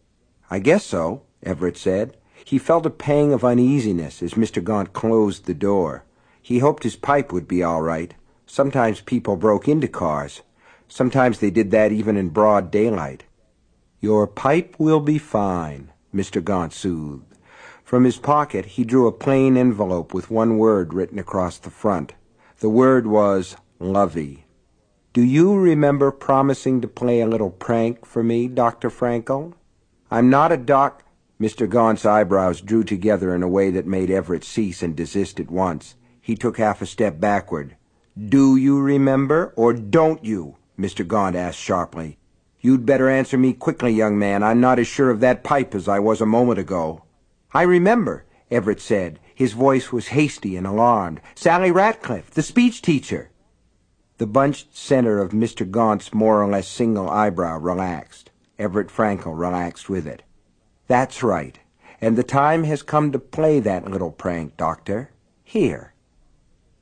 "I guess so," Everett said. He felt a pang of uneasiness as Mister Gaunt closed the door. He hoped his pipe would be all right. Sometimes people broke into cars. Sometimes they did that even in broad daylight. "Your pipe will be fine," Mister Gaunt soothed. From his pocket he drew a plain envelope with one word written across the front. The word was Lovey. "Do you remember promising to play a little prank for me, Doctor Frankel? I'm not a doc—" Mister Gaunt's eyebrows drew together in a way that made Everett cease and desist at once. He took half a step backward. "Do you remember, or don't you?" Mister Gaunt asked sharply. "You'd better answer me quickly, young man. I'm not as sure of that pipe as I was a moment ago." "I remember," Everett said. His voice was hasty and alarmed. "Sally Ratcliffe, the speech teacher." The bunched center of Mister Gaunt's more or less single eyebrow relaxed. Everett Frankel relaxed with it. "That's right. And the time has come to play that little prank, Doctor. Here."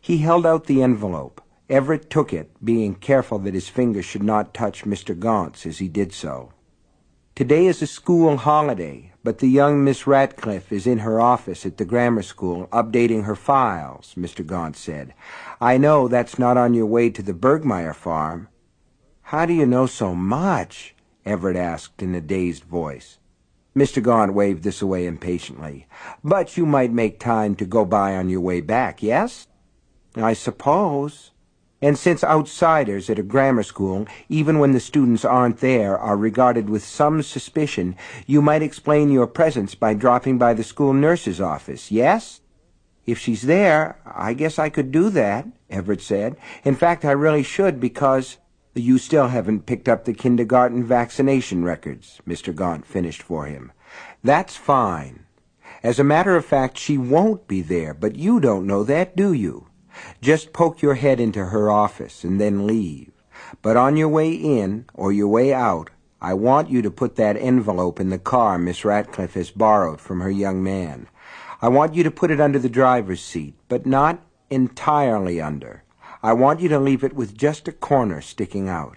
He held out the envelope. Everett took it, being careful that his fingers should not touch Mister Gaunt's as he did so. "Today is a school holiday, but the young Miss Ratcliffe is in her office at the grammar school updating her files," Mister Gaunt said. "I know that's not on your way to the Bergmeyer farm." "How do you know so much?" Everett asked in a dazed voice. Mister Gaunt waved this away impatiently. "But you might make time to go by on your way back, yes?" "I suppose." "And since outsiders at a grammar school, even when the students aren't there, are regarded with some suspicion, you might explain your presence by dropping by the school nurse's office, yes?" "If she's there, I guess I could do that," Everett said. "In fact, I really should, because—" "You still haven't picked up the kindergarten vaccination records," Mister Gaunt finished for him. "That's fine. As a matter of fact, she won't be there, but you don't know that, do you? Just poke your head into her office and then leave. But on your way in, or your way out, I want you to put that envelope in the car Miss Ratcliffe has borrowed from her young man. I want you to put it under the driver's seat, but not entirely under. I want you to leave it with just a corner sticking out."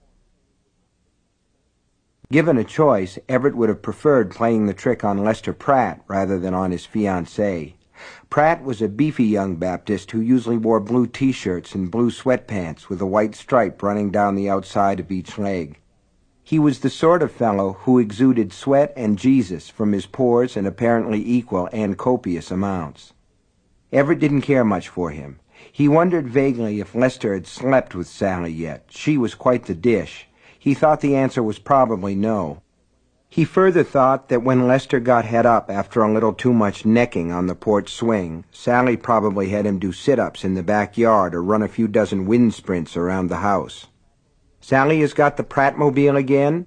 Given a choice, Everett would have preferred playing the trick on Lester Pratt rather than on his fiancée. Pratt was a beefy young Baptist who usually wore blue T-shirts and blue sweatpants with a white stripe running down the outside of each leg. He was the sort of fellow who exuded sweat and Jesus from his pores in apparently equal and copious amounts. Everett didn't care much for him. He wondered vaguely if Lester had slept with Sally yet. She was quite the dish. He thought the answer was probably no. He further thought that when Lester got head up after a little too much necking on the porch swing, Sally probably had him do sit-ups in the backyard or run a few dozen wind sprints around the house. "Sally has got the Prattmobile again?"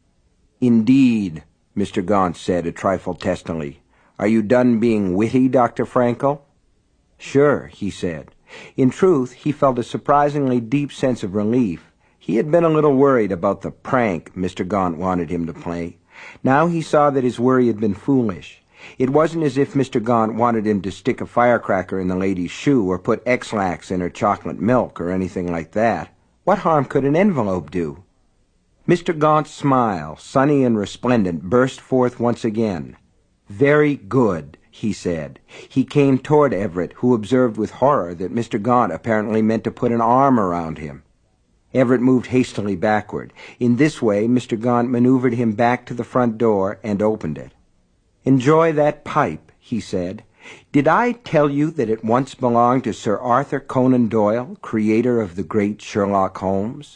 "Indeed," Mister Gaunt said a trifle testily. "Are you done being witty, Doctor Frankel?" "Sure," he said. In truth, he felt a surprisingly deep sense of relief. He had been a little worried about the prank Mister Gaunt wanted him to play. Now he saw that his worry had been foolish. It wasn't as if Mister Gaunt wanted him to stick a firecracker in the lady's shoe or put X-Lax in her chocolate milk or anything like that. What harm could an envelope do? Mister Gaunt's smile, sunny and resplendent, burst forth once again. "Very good," he said. He came toward Everett, who observed with horror that Mister Gaunt apparently meant to put an arm around him. Everett moved hastily backward. In this way, Mister Gaunt maneuvered him back to the front door and opened it. "Enjoy that pipe," he said. "Did I tell you that it once belonged to Sir Arthur Conan Doyle, creator of the great Sherlock Holmes?"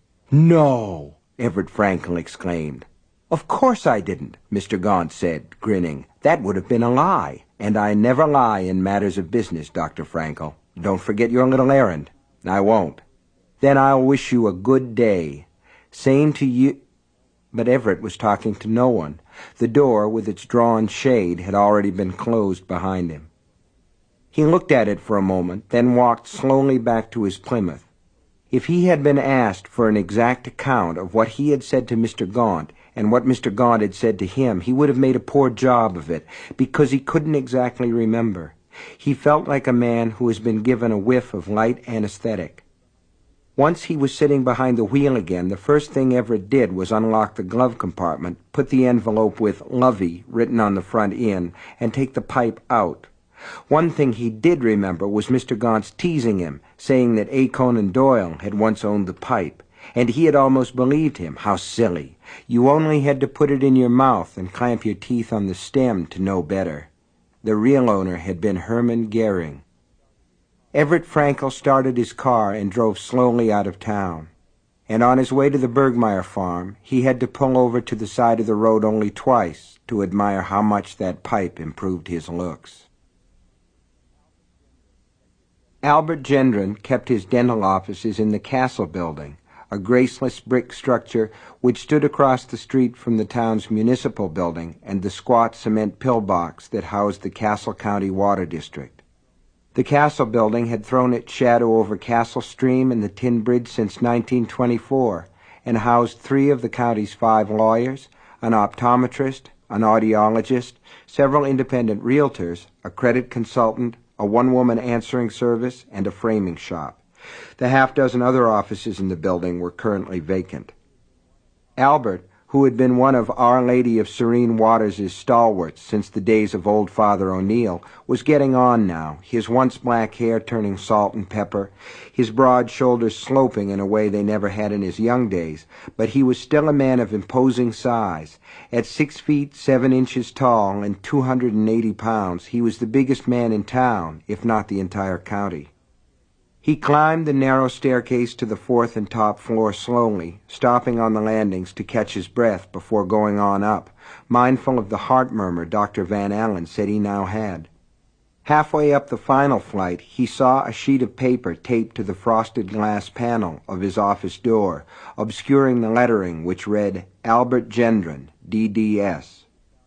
"No!" Everett Frankel exclaimed. "Of course I didn't," Mister Gaunt said, grinning. "That would have been a lie, and I never lie in matters of business, Doctor Frankel. Don't forget your little errand." "I won't." "Then I'll wish you a good day." "Same to you—" But Everett was talking to no one. The door, with its drawn shade, had already been closed behind him. He looked at it for a moment, then walked slowly back to his Plymouth. If he had been asked for an exact account of what he had said to Mister Gaunt and what Mister Gaunt had said to him, he would have made a poor job of it, because he couldn't exactly remember. He felt like a man who has been given a whiff of light anesthetic. Once he was sitting behind the wheel again, the first thing Everett did was unlock the glove compartment, put the envelope with "Lovey" written on the front in, and take the pipe out. One thing he did remember was Mister Gaunt's teasing him, saying that A. Conan Doyle had once owned the pipe, and he had almost believed him. How silly! You only had to put it in your mouth and clamp your teeth on the stem to know better. The real owner had been Hermann Goering. Everett Frankel started his car and drove slowly out of town. And on his way to the Bergmeyer farm, he had to pull over to the side of the road only twice to admire how much that pipe improved his looks. Albert Gendron kept his dental offices in the Castle Building, a graceless brick structure which stood across the street from the town's municipal building and the squat cement pillbox that housed the Castle County Water District. The Castle Building had thrown its shadow over Castle Stream and the Tin Bridge since nineteen twenty-four and housed three of the county's five lawyers, an optometrist, an audiologist, several independent realtors, a credit consultant, a one-woman answering service, and a framing shop. The half-dozen other offices in the building were currently vacant. Albert, who had been one of Our Lady of Serene Waters' stalwarts since the days of old Father O'Neill, was getting on now, his once black hair turning salt and pepper, his broad shoulders sloping in a way they never had in his young days, but he was still a man of imposing size. At six feet seven inches tall and two hundred and eighty pounds, he was the biggest man in town, if not the entire county. He climbed the narrow staircase to the fourth and top floor slowly, stopping on the landings to catch his breath before going on up, mindful of the heart murmur Doctor Van Allen said he now had. Halfway up the final flight, he saw a sheet of paper taped to the frosted glass panel of his office door, obscuring the lettering which read, Albert Gendron, D D S.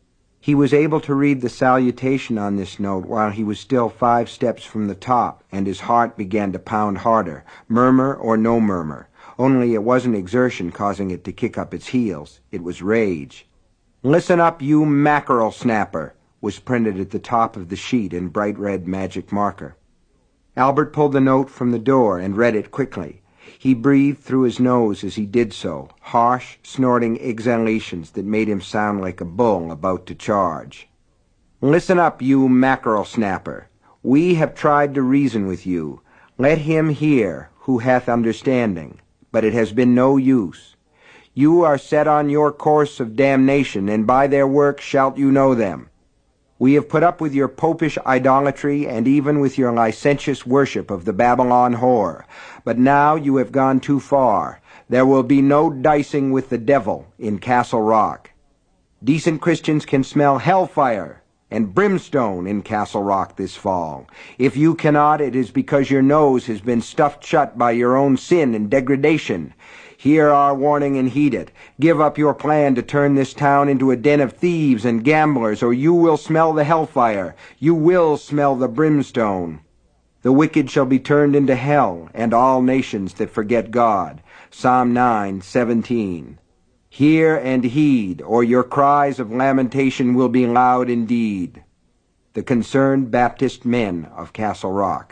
He was able to read the salutation on this note while he was still five steps from the top, and his heart began to pound harder, murmur or no murmur. Only it wasn't exertion causing it to kick up its heels. It was rage. "Listen up, you mackerel snapper," was printed at the top of the sheet in bright red magic marker. Albert pulled the note from the door and read it quickly. He breathed through his nose as he did so, harsh, snorting exhalations that made him sound like a bull about to charge. "Listen up, you mackerel snapper. We have tried to reason with you. Let him hear who hath understanding, but it has been no use. You are set on your course of damnation, and by their works shalt you know them. We have put up with your popish idolatry and even with your licentious worship of the Babylon whore. But now you have gone too far. There will be no dicing with the devil in Castle Rock. Decent Christians can smell hellfire and brimstone in Castle Rock this fall. If you cannot, it is because your nose has been stuffed shut by your own sin and degradation. Hear our warning and heed it. Give up your plan to turn this town into a den of thieves and gamblers, or you will smell the hellfire. You will smell the brimstone. The wicked shall be turned into hell, and all nations that forget God. Psalm nine seventeen. Hear and heed, or your cries of lamentation will be loud indeed. The Concerned Baptist Men of Castle Rock.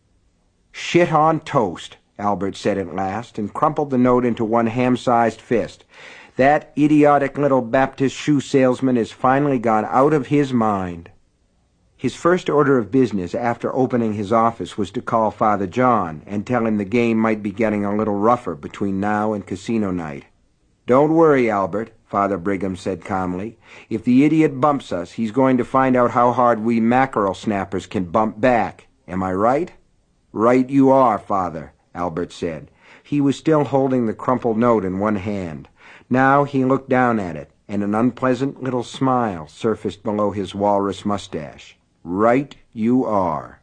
"Shit on toast," Albert said at last, and crumpled the note into one ham-sized fist. "That idiotic little Baptist shoe salesman has finally gone out of his mind." His first order of business after opening his office was to call Father John and tell him the game might be getting a little rougher between now and casino night. "Don't worry, Albert," Father Brigham said calmly. "If the idiot bumps us, he's going to find out how hard we mackerel snappers can bump back. Am I right?" "Right you are, Father," Albert said. He was still holding the crumpled note in one hand. Now he looked down at it, and an unpleasant little smile surfaced below his walrus mustache. "Right you are."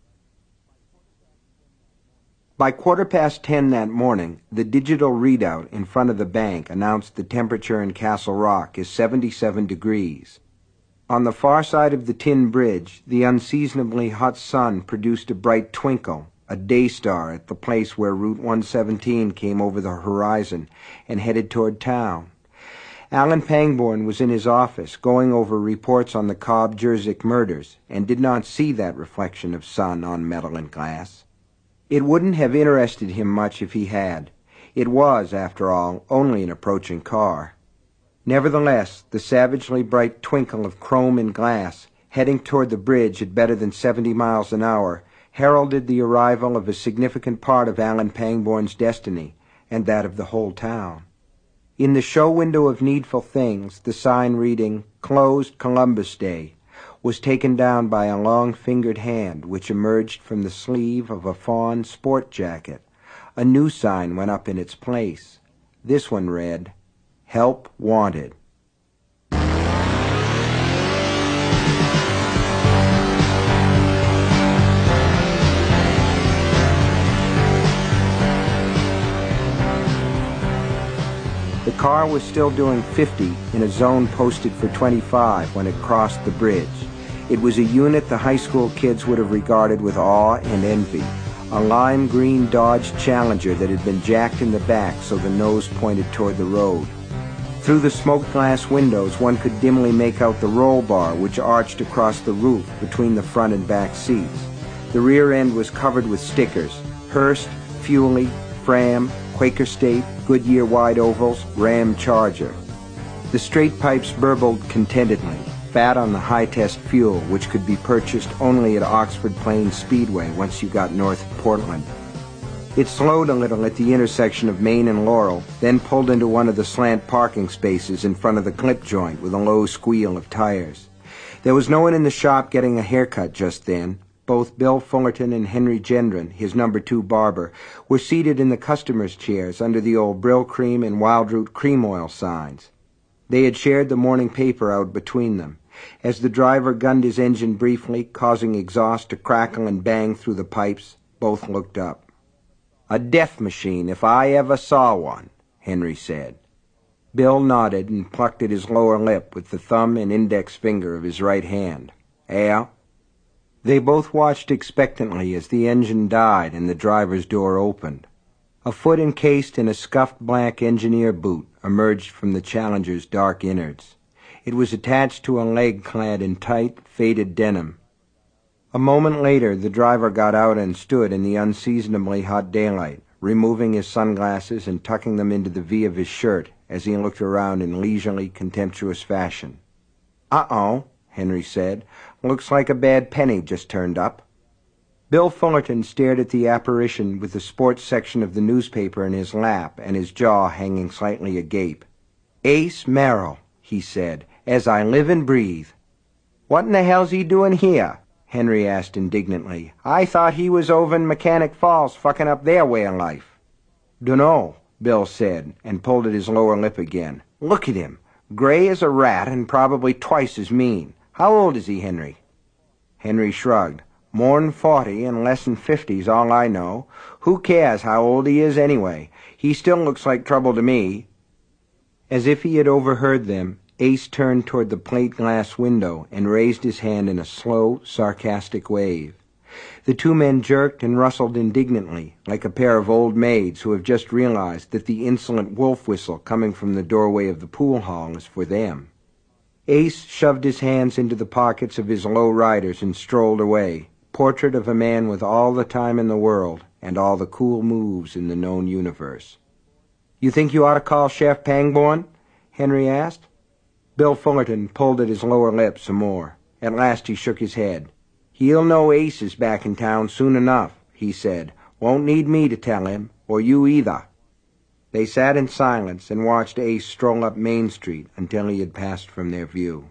By quarter past ten that morning, the digital readout in front of the bank announced the temperature in Castle Rock is seventy-seven degrees. On the far side of the tin bridge, the unseasonably hot sun produced a bright twinkle, a day star at the place where Route one seventeen came over the horizon and headed toward town. Alan Pangborn was in his office going over reports on the Cobb Jersick murders and did not see that reflection of sun on metal and glass. It wouldn't have interested him much if he had. It was, after all, only an approaching car. Nevertheless, the savagely bright twinkle of chrome and glass, heading toward the bridge at better than seventy miles an hour, heralded the arrival of a significant part of Alan Pangborn's destiny, and that of the whole town. In the show window of Needful Things, the sign reading, "Closed Columbus Day," was taken down by a long-fingered hand which emerged from the sleeve of a fawn sport jacket. A new sign went up in its place. This one read, "Help Wanted." The car was still doing fifty in a zone posted for twenty-five when it crossed the bridge. It was a unit the high school kids would have regarded with awe and envy, a lime green Dodge Challenger that had been jacked in the back so the nose pointed toward the road. Through the smoked glass windows, one could dimly make out the roll bar which arched across the roof between the front and back seats. The rear end was covered with stickers: Hearst, Fuely, Fram, Quaker State, Goodyear wide ovals, Ram Charger. The straight pipes burbled contentedly, fat on the high-test fuel which could be purchased only at Oxford Plains Speedway once you got north of Portland. It slowed a little at the intersection of Main and Laurel, then pulled into one of the slant parking spaces in front of the clip joint with a low squeal of tires. There was no one in the shop getting a haircut just then. Both Bill Fullerton and Henry Gendron, his number two barber, were seated in the customers' chairs under the old Brill Cream and Wildroot Cream Oil signs. They had shared the morning paper out between them. As the driver gunned his engine briefly, causing exhaust to crackle and bang through the pipes, both looked up. "A death machine, if I ever saw one," Henry said. Bill nodded and plucked at his lower lip with the thumb and index finger of his right hand. "Yeah?" They both watched expectantly as the engine died and the driver's door opened. A foot encased in a scuffed black engineer boot emerged from the Challenger's dark innards. It was attached to a leg clad in tight, faded denim. A moment later, the driver got out and stood in the unseasonably hot daylight, removing his sunglasses and tucking them into the V of his shirt as he looked around in leisurely, contemptuous fashion. "Uh-oh," Henry said. "Looks like a bad penny just turned up." Bill Fullerton stared at the apparition with the sports section of the newspaper in his lap and his jaw hanging slightly agape. "Ace Merrill," he said, "as I live and breathe." "What in the hell's he doing here?" Henry asked indignantly. "I thought he was over in Mechanic Falls fucking up their way of life." "Dunno," Bill said, and pulled at his lower lip again. "Look at him. Gray as a rat and probably twice as mean. How old is he, Henry?" Henry shrugged. "More'n forty and less'n fifty's all I know. Who cares how old he is anyway? He still looks like trouble to me." As if he had overheard them, Ace turned toward the plate glass window and raised his hand in a slow, sarcastic wave. The two men jerked and rustled indignantly, like a pair of old maids who have just realized that the insolent wolf whistle coming from the doorway of the pool hall is for them. Ace shoved his hands into the pockets of his low riders and strolled away, portrait of a man with all the time in the world and all the cool moves in the known universe. "You think you ought to call Chef Pangborn?" Henry asked. Bill Fullerton pulled at his lower lip some more. At last he shook his head. "He'll know Ace is back in town soon enough," he said. "Won't need me to tell him, or you either." They sat in silence and watched Ace stroll up Main Street until he had passed from their view.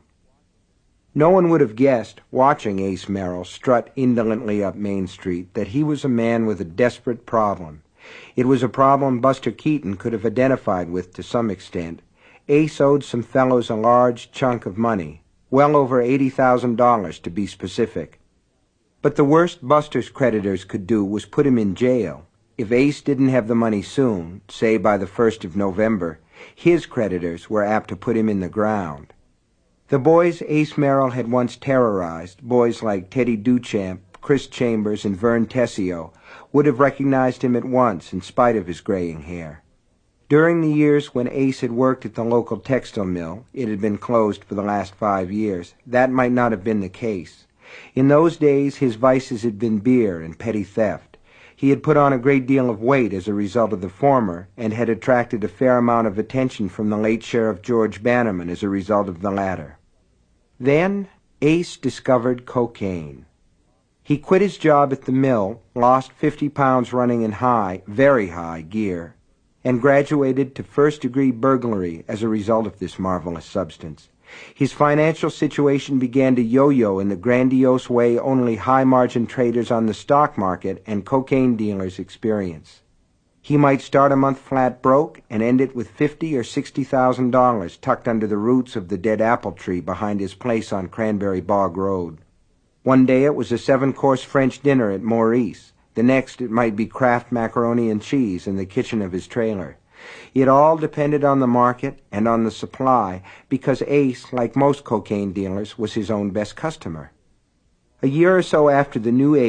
No one would have guessed, watching Ace Merrill strut indolently up Main Street, that he was a man with a desperate problem. It was a problem Buster Keaton could have identified with to some extent. Ace owed some fellows a large chunk of money, well over eighty thousand dollars to be specific. But the worst Buster's creditors could do was put him in jail. If Ace didn't have the money soon, say by the first of November, his creditors were apt to put him in the ground. The boys Ace Merrill had once terrorized, boys like Teddy Duchamp, Chris Chambers, and Vern Tessio, would have recognized him at once in spite of his graying hair. During the years when Ace had worked at the local textile mill, it had been closed for the last five years, that might not have been the case. In those days his vices had been beer and petty theft. He had put on a great deal of weight as a result of the former, and had attracted a fair amount of attention from the late Sheriff George Bannerman as a result of the latter. Then Ace discovered cocaine. He quit his job at the mill, lost fifty pounds running in high, very high, gear, and graduated to first-degree burglary as a result of this marvelous substance. His financial situation began to yo-yo in the grandiose way only high-margin traders on the stock market and cocaine dealers experience. He might start a month flat broke and end it with fifty or sixty thousand dollars tucked under the roots of the dead apple tree behind his place on Cranberry Bog Road. One day it was a seven-course French dinner at Maurice. The next it might be Kraft macaroni and cheese in the kitchen of his trailer. It all depended on the market and on the supply, because Ace, like most cocaine dealers, was his own best customer. A year or so after the new Ace,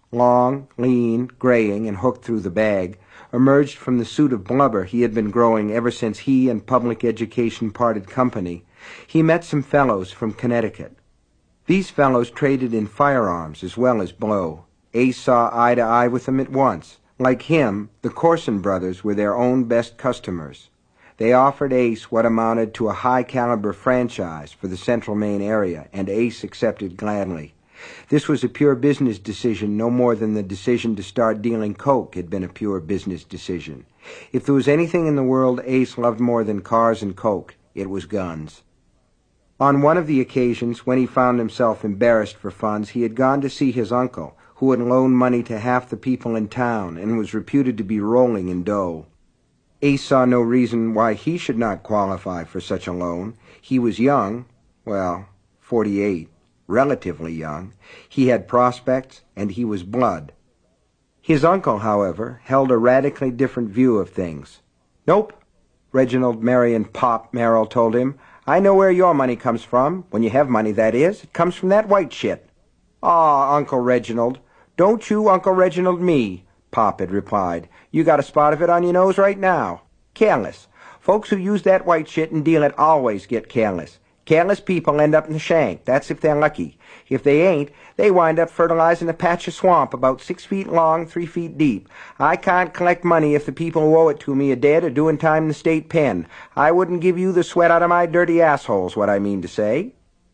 long, lean, graying, and hooked through the bag, emerged from the suit of blubber he had been growing ever since he and public education parted company, he met some fellows from Connecticut. These fellows traded in firearms as well as blow. Ace saw eye to eye with them at once. Like him, the Corson brothers were their own best customers. They offered Ace what amounted to a high-caliber franchise for the Central Maine area, and Ace accepted gladly. This was a pure business decision, no more than the decision to start dealing coke had been a pure business decision. If there was anything in the world Ace loved more than cars and coke, it was guns. On one of the occasions when he found himself embarrassed for funds, he had gone to see his uncle, who had loaned money to half the people in town and was reputed to be rolling in dough. Ace saw no reason why he should not qualify for such a loan. He was young, well, forty-eight, relatively young. He had prospects, and he was blood. His uncle, however, held a radically different view of things. "Nope," Reginald Marion Pop Merrill told him. "I know where your money comes from, when you have money, that is. It comes from that white shit." "Aw, Uncle Reginald, don't you Uncle Reginald me," Pop had replied. "You got a spot of it on your nose right now. Careless. Folks who use that white shit and deal it always get careless. Careless people end up in the shank, that's if they're lucky. If they ain't, they wind up fertilizing a patch of swamp about six feet long, three feet deep. I can't collect money if the people who owe it to me are dead or doing time in the state pen. I wouldn't give you the sweat out of my dirty assholes, what I mean to say."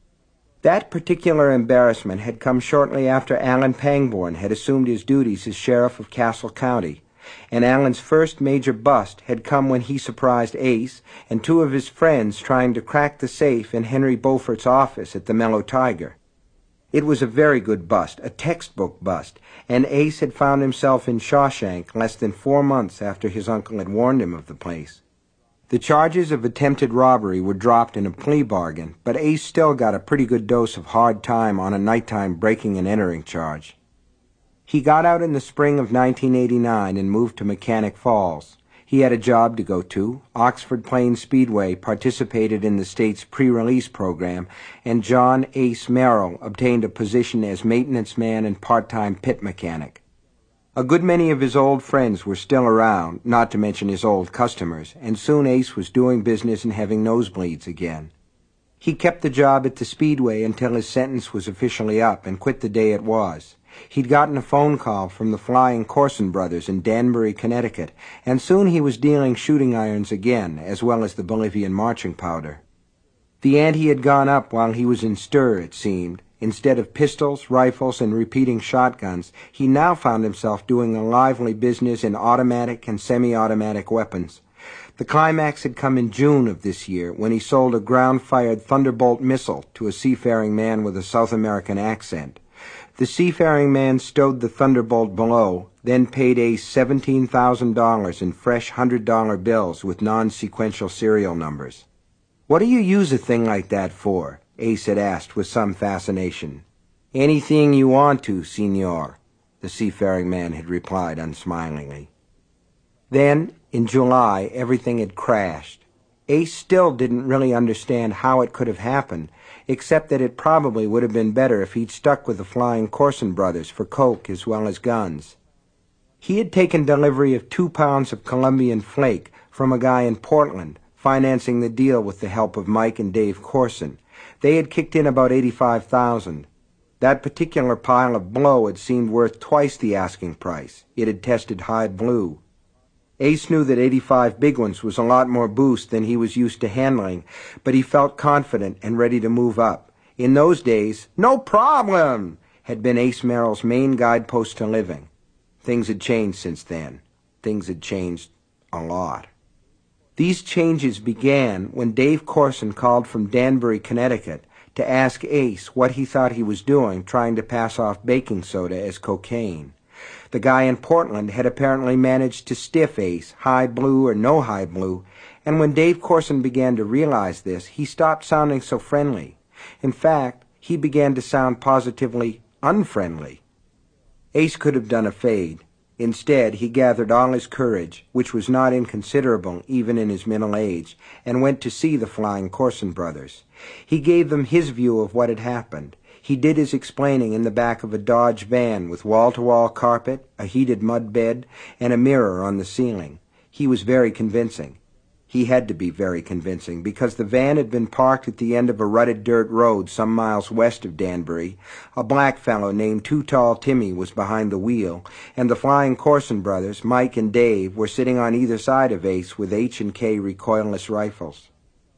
That particular embarrassment had come shortly after Alan Pangborn had assumed his duties as sheriff of Castle County, and Alan's first major bust had come when he surprised Ace and two of his friends trying to crack the safe in Henry Beaufort's office at the Mellow Tiger. It was a very good bust, a textbook bust, and Ace had found himself in Shawshank less than four months after his uncle had warned him of the place. The charges of attempted robbery were dropped in a plea bargain, but Ace still got a pretty good dose of hard time on a nighttime breaking and entering charge. He got out in the spring of nineteen eighty-nine and moved to Mechanic Falls. He had a job to go to. Oxford Plains Speedway participated in the state's pre-release program, and John Ace Merrill obtained a position as maintenance man and part-time pit mechanic. A good many of his old friends were still around, not to mention his old customers, and soon Ace was doing business and having nosebleeds again. He kept the job at the Speedway until his sentence was officially up and quit the day it was. He'd gotten a phone call from the Flying Corson brothers in Danbury, Connecticut, and soon he was dealing shooting irons again, as well as the Bolivian marching powder. The ante had gone up while he was in stir, it seemed. Instead of pistols, rifles, and repeating shotguns, he now found himself doing a lively business in automatic and semi-automatic weapons. The climax had come in June of this year, when he sold a ground-fired Thunderbolt missile to a seafaring man with a South American accent. The seafaring man stowed the Thunderbolt below, then paid Ace seventeen thousand dollars in fresh hundred-dollar bills with non-sequential serial numbers. "What do you use a thing like that for?" Ace had asked with some fascination. "Anything you want to, senor," the seafaring man had replied unsmilingly. Then, in July, everything had crashed. Ace still didn't really understand how it could have happened, except that it probably would have been better if he'd stuck with the Flying Corson brothers for coke as well as guns. He had taken delivery of two pounds of Colombian flake from a guy in Portland, financing the deal with the help of Mike and Dave Corson. They had kicked in about eighty-five thousand dollars. That particular pile of blow had seemed worth twice the asking price. It had tested high blue. Ace knew that eighty-five big ones was a lot more boost than he was used to handling, but he felt confident and ready to move up. In those days, "No problem," had been Ace Merrill's main guidepost to living. Things had changed since then. Things had changed a lot. These changes began when Dave Corson called from Danbury, Connecticut, to ask Ace what he thought he was doing trying to pass off baking soda as cocaine. The guy in Portland had apparently managed to stiff Ace, high blue or no high blue, and when Dave Corson began to realize this, he stopped sounding so friendly. In fact, he began to sound positively unfriendly. Ace could have done a fade. Instead, he gathered all his courage, which was not inconsiderable even in his middle age, and went to see the Flying Corson brothers. He gave them his view of what had happened. He did his explaining in the back of a Dodge van with wall-to-wall carpet, a heated mud bed, and a mirror on the ceiling. He was very convincing. He had to be very convincing, because the van had been parked at the end of a rutted dirt road some miles west of Danbury. A black fellow named Too Tall Timmy was behind the wheel, and the Flying Corson brothers, Mike and Dave, were sitting on either side of Ace with H and K recoilless rifles.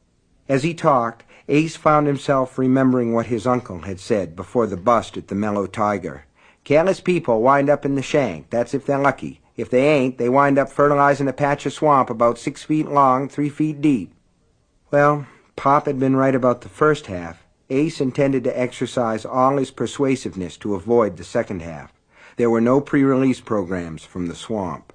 As he talked, Ace found himself remembering what his uncle had said before the bust at the Mellow Tiger. Careless people wind up in the shank, that's if they're lucky. If they ain't, they wind up fertilizing a patch of swamp about six feet long, three feet deep. Well, Pop had been right about the first half. Ace intended to exercise all his persuasiveness to avoid the second half. There were no pre-release programs from the swamp.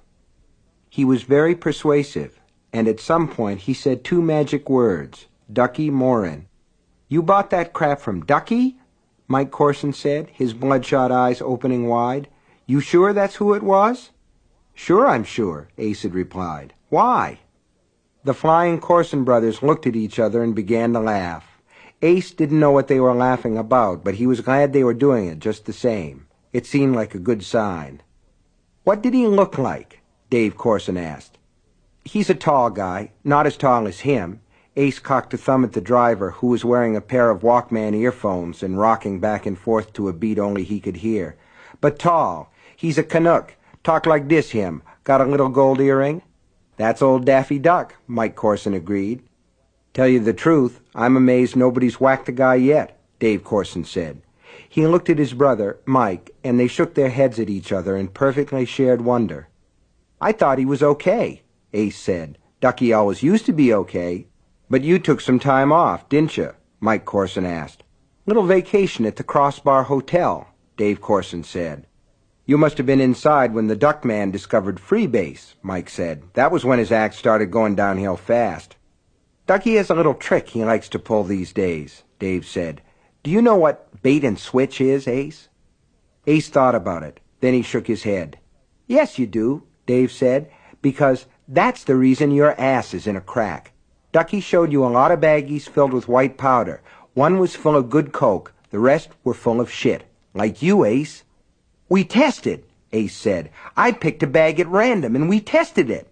He was very persuasive, and at some point he said two magic words, Ducky Morin. "You bought that crap from Ducky?" Mike Corson said, his bloodshot eyes opening wide. "You sure that's who it was?" "Sure I'm sure," Ace had replied. "Why?" The Flying Corson brothers looked at each other and began to laugh. Ace didn't know what they were laughing about, but he was glad they were doing it just the same. It seemed like a good sign. "What did he look like?" Dave Corson asked. "He's a tall guy, not as tall as him." Ace cocked a thumb at the driver, who was wearing a pair of Walkman earphones and rocking back and forth to a beat only he could hear. "But tall. He's a Canuck. Talk like this, him. Got a little gold earring?" "That's old Daffy Duck," Mike Corson agreed. "Tell you the truth, I'm amazed nobody's whacked the guy yet," Dave Corson said. He looked at his brother, Mike, and they shook their heads at each other in perfectly shared wonder. "I thought he was okay," Ace said. "Ducky always used to be okay." "But you took some time off, didn't you?" Mike Corson asked. "Little vacation at the Crossbar Hotel," Dave Corson said. "You must have been inside when the Duck Man discovered Freebase," Mike said. "That was when his act started going downhill fast." "Ducky has a little trick he likes to pull these days," Dave said. "Do you know what bait and switch is, Ace?" Ace thought about it. Then he shook his head. "Yes, you do," Dave said, "because that's the reason your ass is in a crack. Ducky showed you a lot of baggies filled with white powder. One was full of good coke. The rest were full of shit. Like you, Ace." "We tested," Ace said. "I picked a bag at random, and we tested it."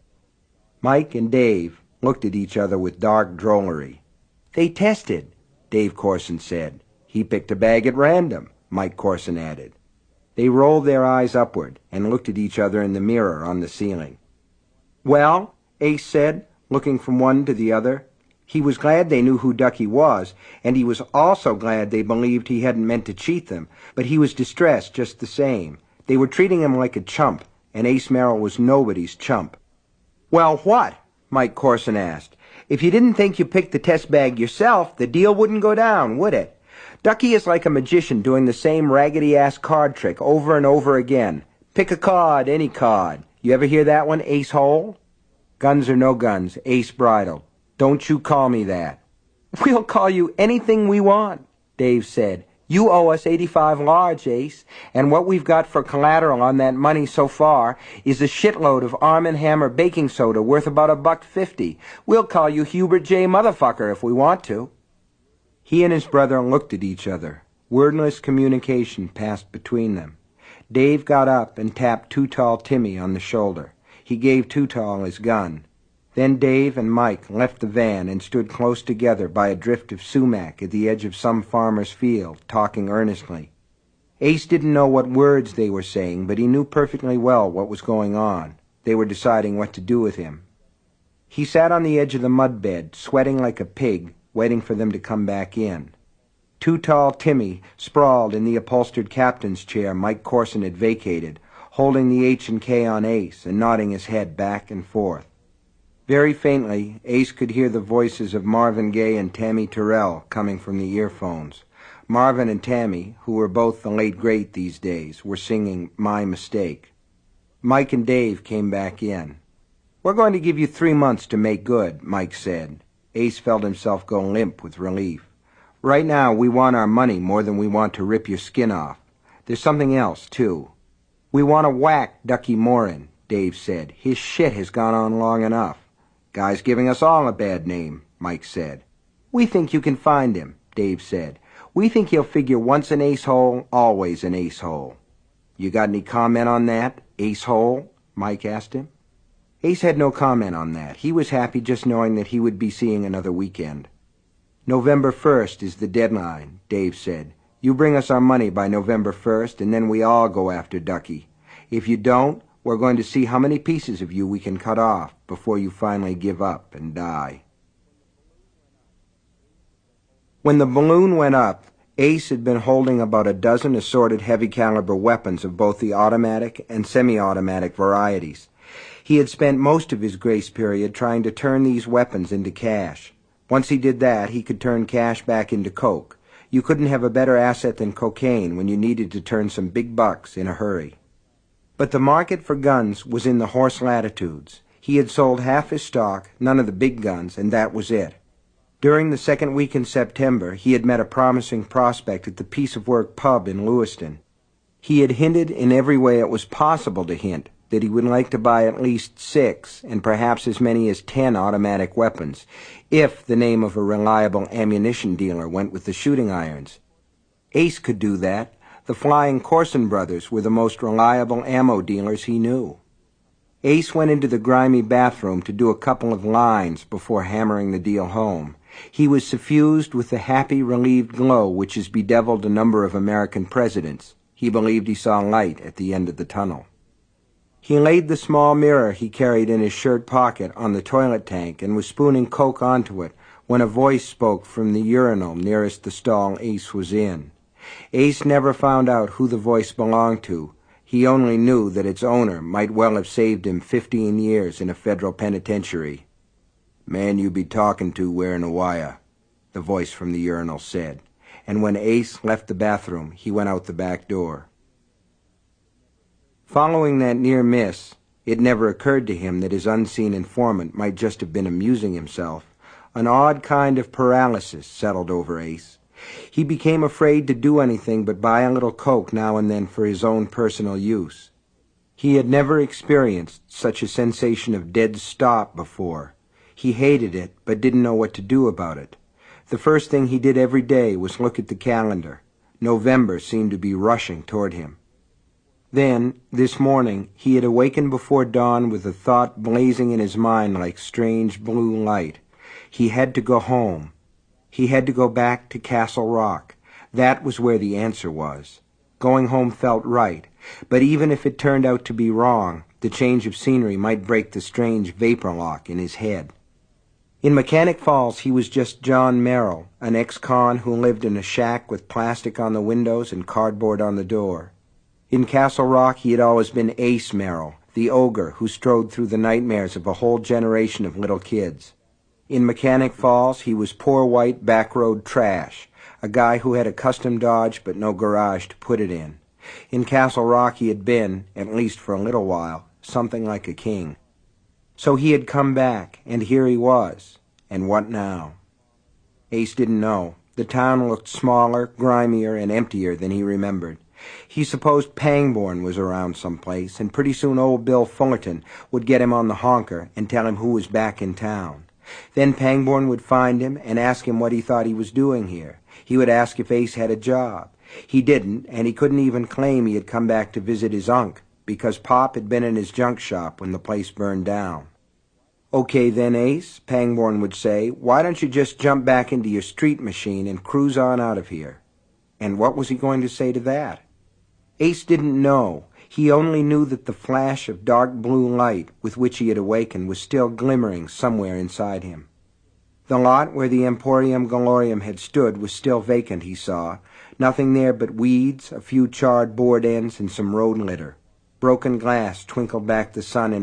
Mike and Dave looked at each other with dark drollery. "They tested," Dave Corson said. "He picked a bag at random," Mike Corson added. They rolled their eyes upward and looked at each other in the mirror on the ceiling. "Well," Ace said, looking from one to the other. He was glad they knew who Ducky was, and he was also glad they believed he hadn't meant to cheat them, but he was distressed just the same. They were treating him like a chump, and Ace Merrill was nobody's chump. "Well, what?" Mike Corson asked. "If you didn't think you picked the test bag yourself, the deal wouldn't go down, would it? Ducky is like a magician doing the same raggedy-ass card trick over and over again. Pick a card, any card. You ever hear that one, Ace Hole?" "Guns or no guns," Ace bridled. "Don't you call me that." "We'll call you anything we want," Dave said. "You owe us eighty-five large, Ace, and what we've got for collateral on that money so far is a shitload of Arm and Hammer baking soda worth about a buck fifty. We'll call you Hubert J. Motherfucker if we want to." He and his brother looked at each other. Wordless communication passed between them. Dave got up and tapped Too Tall Timmy on the shoulder. He gave Too Tall his gun. Then Dave and Mike left the van and stood close together by a drift of sumac at the edge of some farmer's field, talking earnestly. Ace didn't know what words they were saying, but he knew perfectly well what was going on. They were deciding what to do with him. He sat on the edge of the mud bed, sweating like a pig, waiting for them to come back in. Too Tall Timmy sprawled in the upholstered captain's chair Mike Corson had vacated, holding the H and K on Ace and nodding his head back and forth. Very faintly, Ace could hear the voices of Marvin Gaye and Tammy Terrell coming from the earphones. Marvin and Tammy, who were both the late great these days, were singing My Mistake. Mike and Dave came back in. "We're going to give you three months to make good," Mike said. Ace felt himself go limp with relief. "Right now, we want our money more than we want to rip your skin off. There's something else, too. We want to whack Ducky Morin," Dave said. "His shit has gone on long enough." "Guy's giving us all a bad name," Mike said. "We think you can find him," Dave said. We think he'll figure once an ace-hole, always an ace-hole. You got any comment on that, ace-hole? Mike asked him. Ace had no comment on that. He was happy just knowing that he would be seeing another weekend. November first is the deadline, Dave said. You bring us our money by November first, and then we all go after Ducky. If you don't, we're going to see how many pieces of you we can cut off before you finally give up and die. When the balloon went up, Ace had been holding about a dozen assorted heavy-caliber weapons of both the automatic and semi-automatic varieties. He had spent most of his grace period trying to turn these weapons into cash. Once he did that, he could turn cash back into coke. You couldn't have a better asset than cocaine when you needed to turn some big bucks in a hurry. But the market for guns was in the horse latitudes. He had sold half his stock, none of the big guns, and that was it. During the second week in September, he had met a promising prospect at the Piece of Work pub in Lewiston. He had hinted in every way it was possible to hint that he would like to buy at least six and perhaps as many as ten automatic weapons, if the name of a reliable ammunition dealer went with the shooting irons. Ace could do that. The Flying Corson brothers were the most reliable ammo dealers he knew. Ace went into the grimy bathroom to do a couple of lines before hammering the deal home. He was suffused with the happy, relieved glow which has bedeviled a number of American presidents. He believed he saw light at the end of the tunnel. He laid the small mirror he carried in his shirt pocket on the toilet tank and was spooning coke onto it when a voice spoke from the urinal nearest the stall Ace was in. Ace never found out who the voice belonged to. He only knew that its owner might well have saved him fifteen years in a federal penitentiary. "Man you be talking to wearing a wire," the voice from the urinal said, and when Ace left the bathroom, he went out the back door. Following that near miss, it never occurred to him that his unseen informant might just have been amusing himself. An odd kind of paralysis settled over Ace. He became afraid to do anything but buy a little coke now and then for his own personal use. He had never experienced such a sensation of dead stop before. He hated it, but didn't know what to do about it. The first thing he did every day was look at the calendar. November seemed to be rushing toward him. Then, this morning, he had awakened before dawn with a thought blazing in his mind like strange blue light. He had to go home. He had to go back to Castle Rock. That was where the answer was. Going home felt right, but even if it turned out to be wrong, the change of scenery might break the strange vapor lock in his head. In Mechanic Falls, he was just John Merrill, an ex-con who lived in a shack with plastic on the windows and cardboard on the door. In Castle Rock, he had always been Ace Merrill, the ogre who strode through the nightmares of a whole generation of little kids. In Mechanic Falls, he was poor white backroad trash, a guy who had a custom Dodge but no garage to put it in. In Castle Rock, he had been, at least for a little while, something like a king. So he had come back, and here he was. And what now? Ace didn't know. The town looked smaller, grimier, and emptier than he remembered. He supposed Pangborn was around someplace, and pretty soon old Bill Fullerton would get him on the honker and tell him who was back in town. Then Pangborn would find him and ask him what he thought he was doing here. He would ask if Ace had a job. He didn't, and he couldn't even claim he had come back to visit his unk, because Pop had been in his junk shop when the place burned down. "Okay then, Ace," Pangborn would say, "why don't you just jump back into your street machine and cruise on out of here?" And what was he going to say to that? Ace didn't know. He only knew that the flash of dark blue light with which he had awakened was still glimmering somewhere inside him. The lot where the Emporium Galorium had stood was still vacant, he saw. Nothing there but weeds, a few charred board ends, and some road litter. Broken glass twinkled back the sun in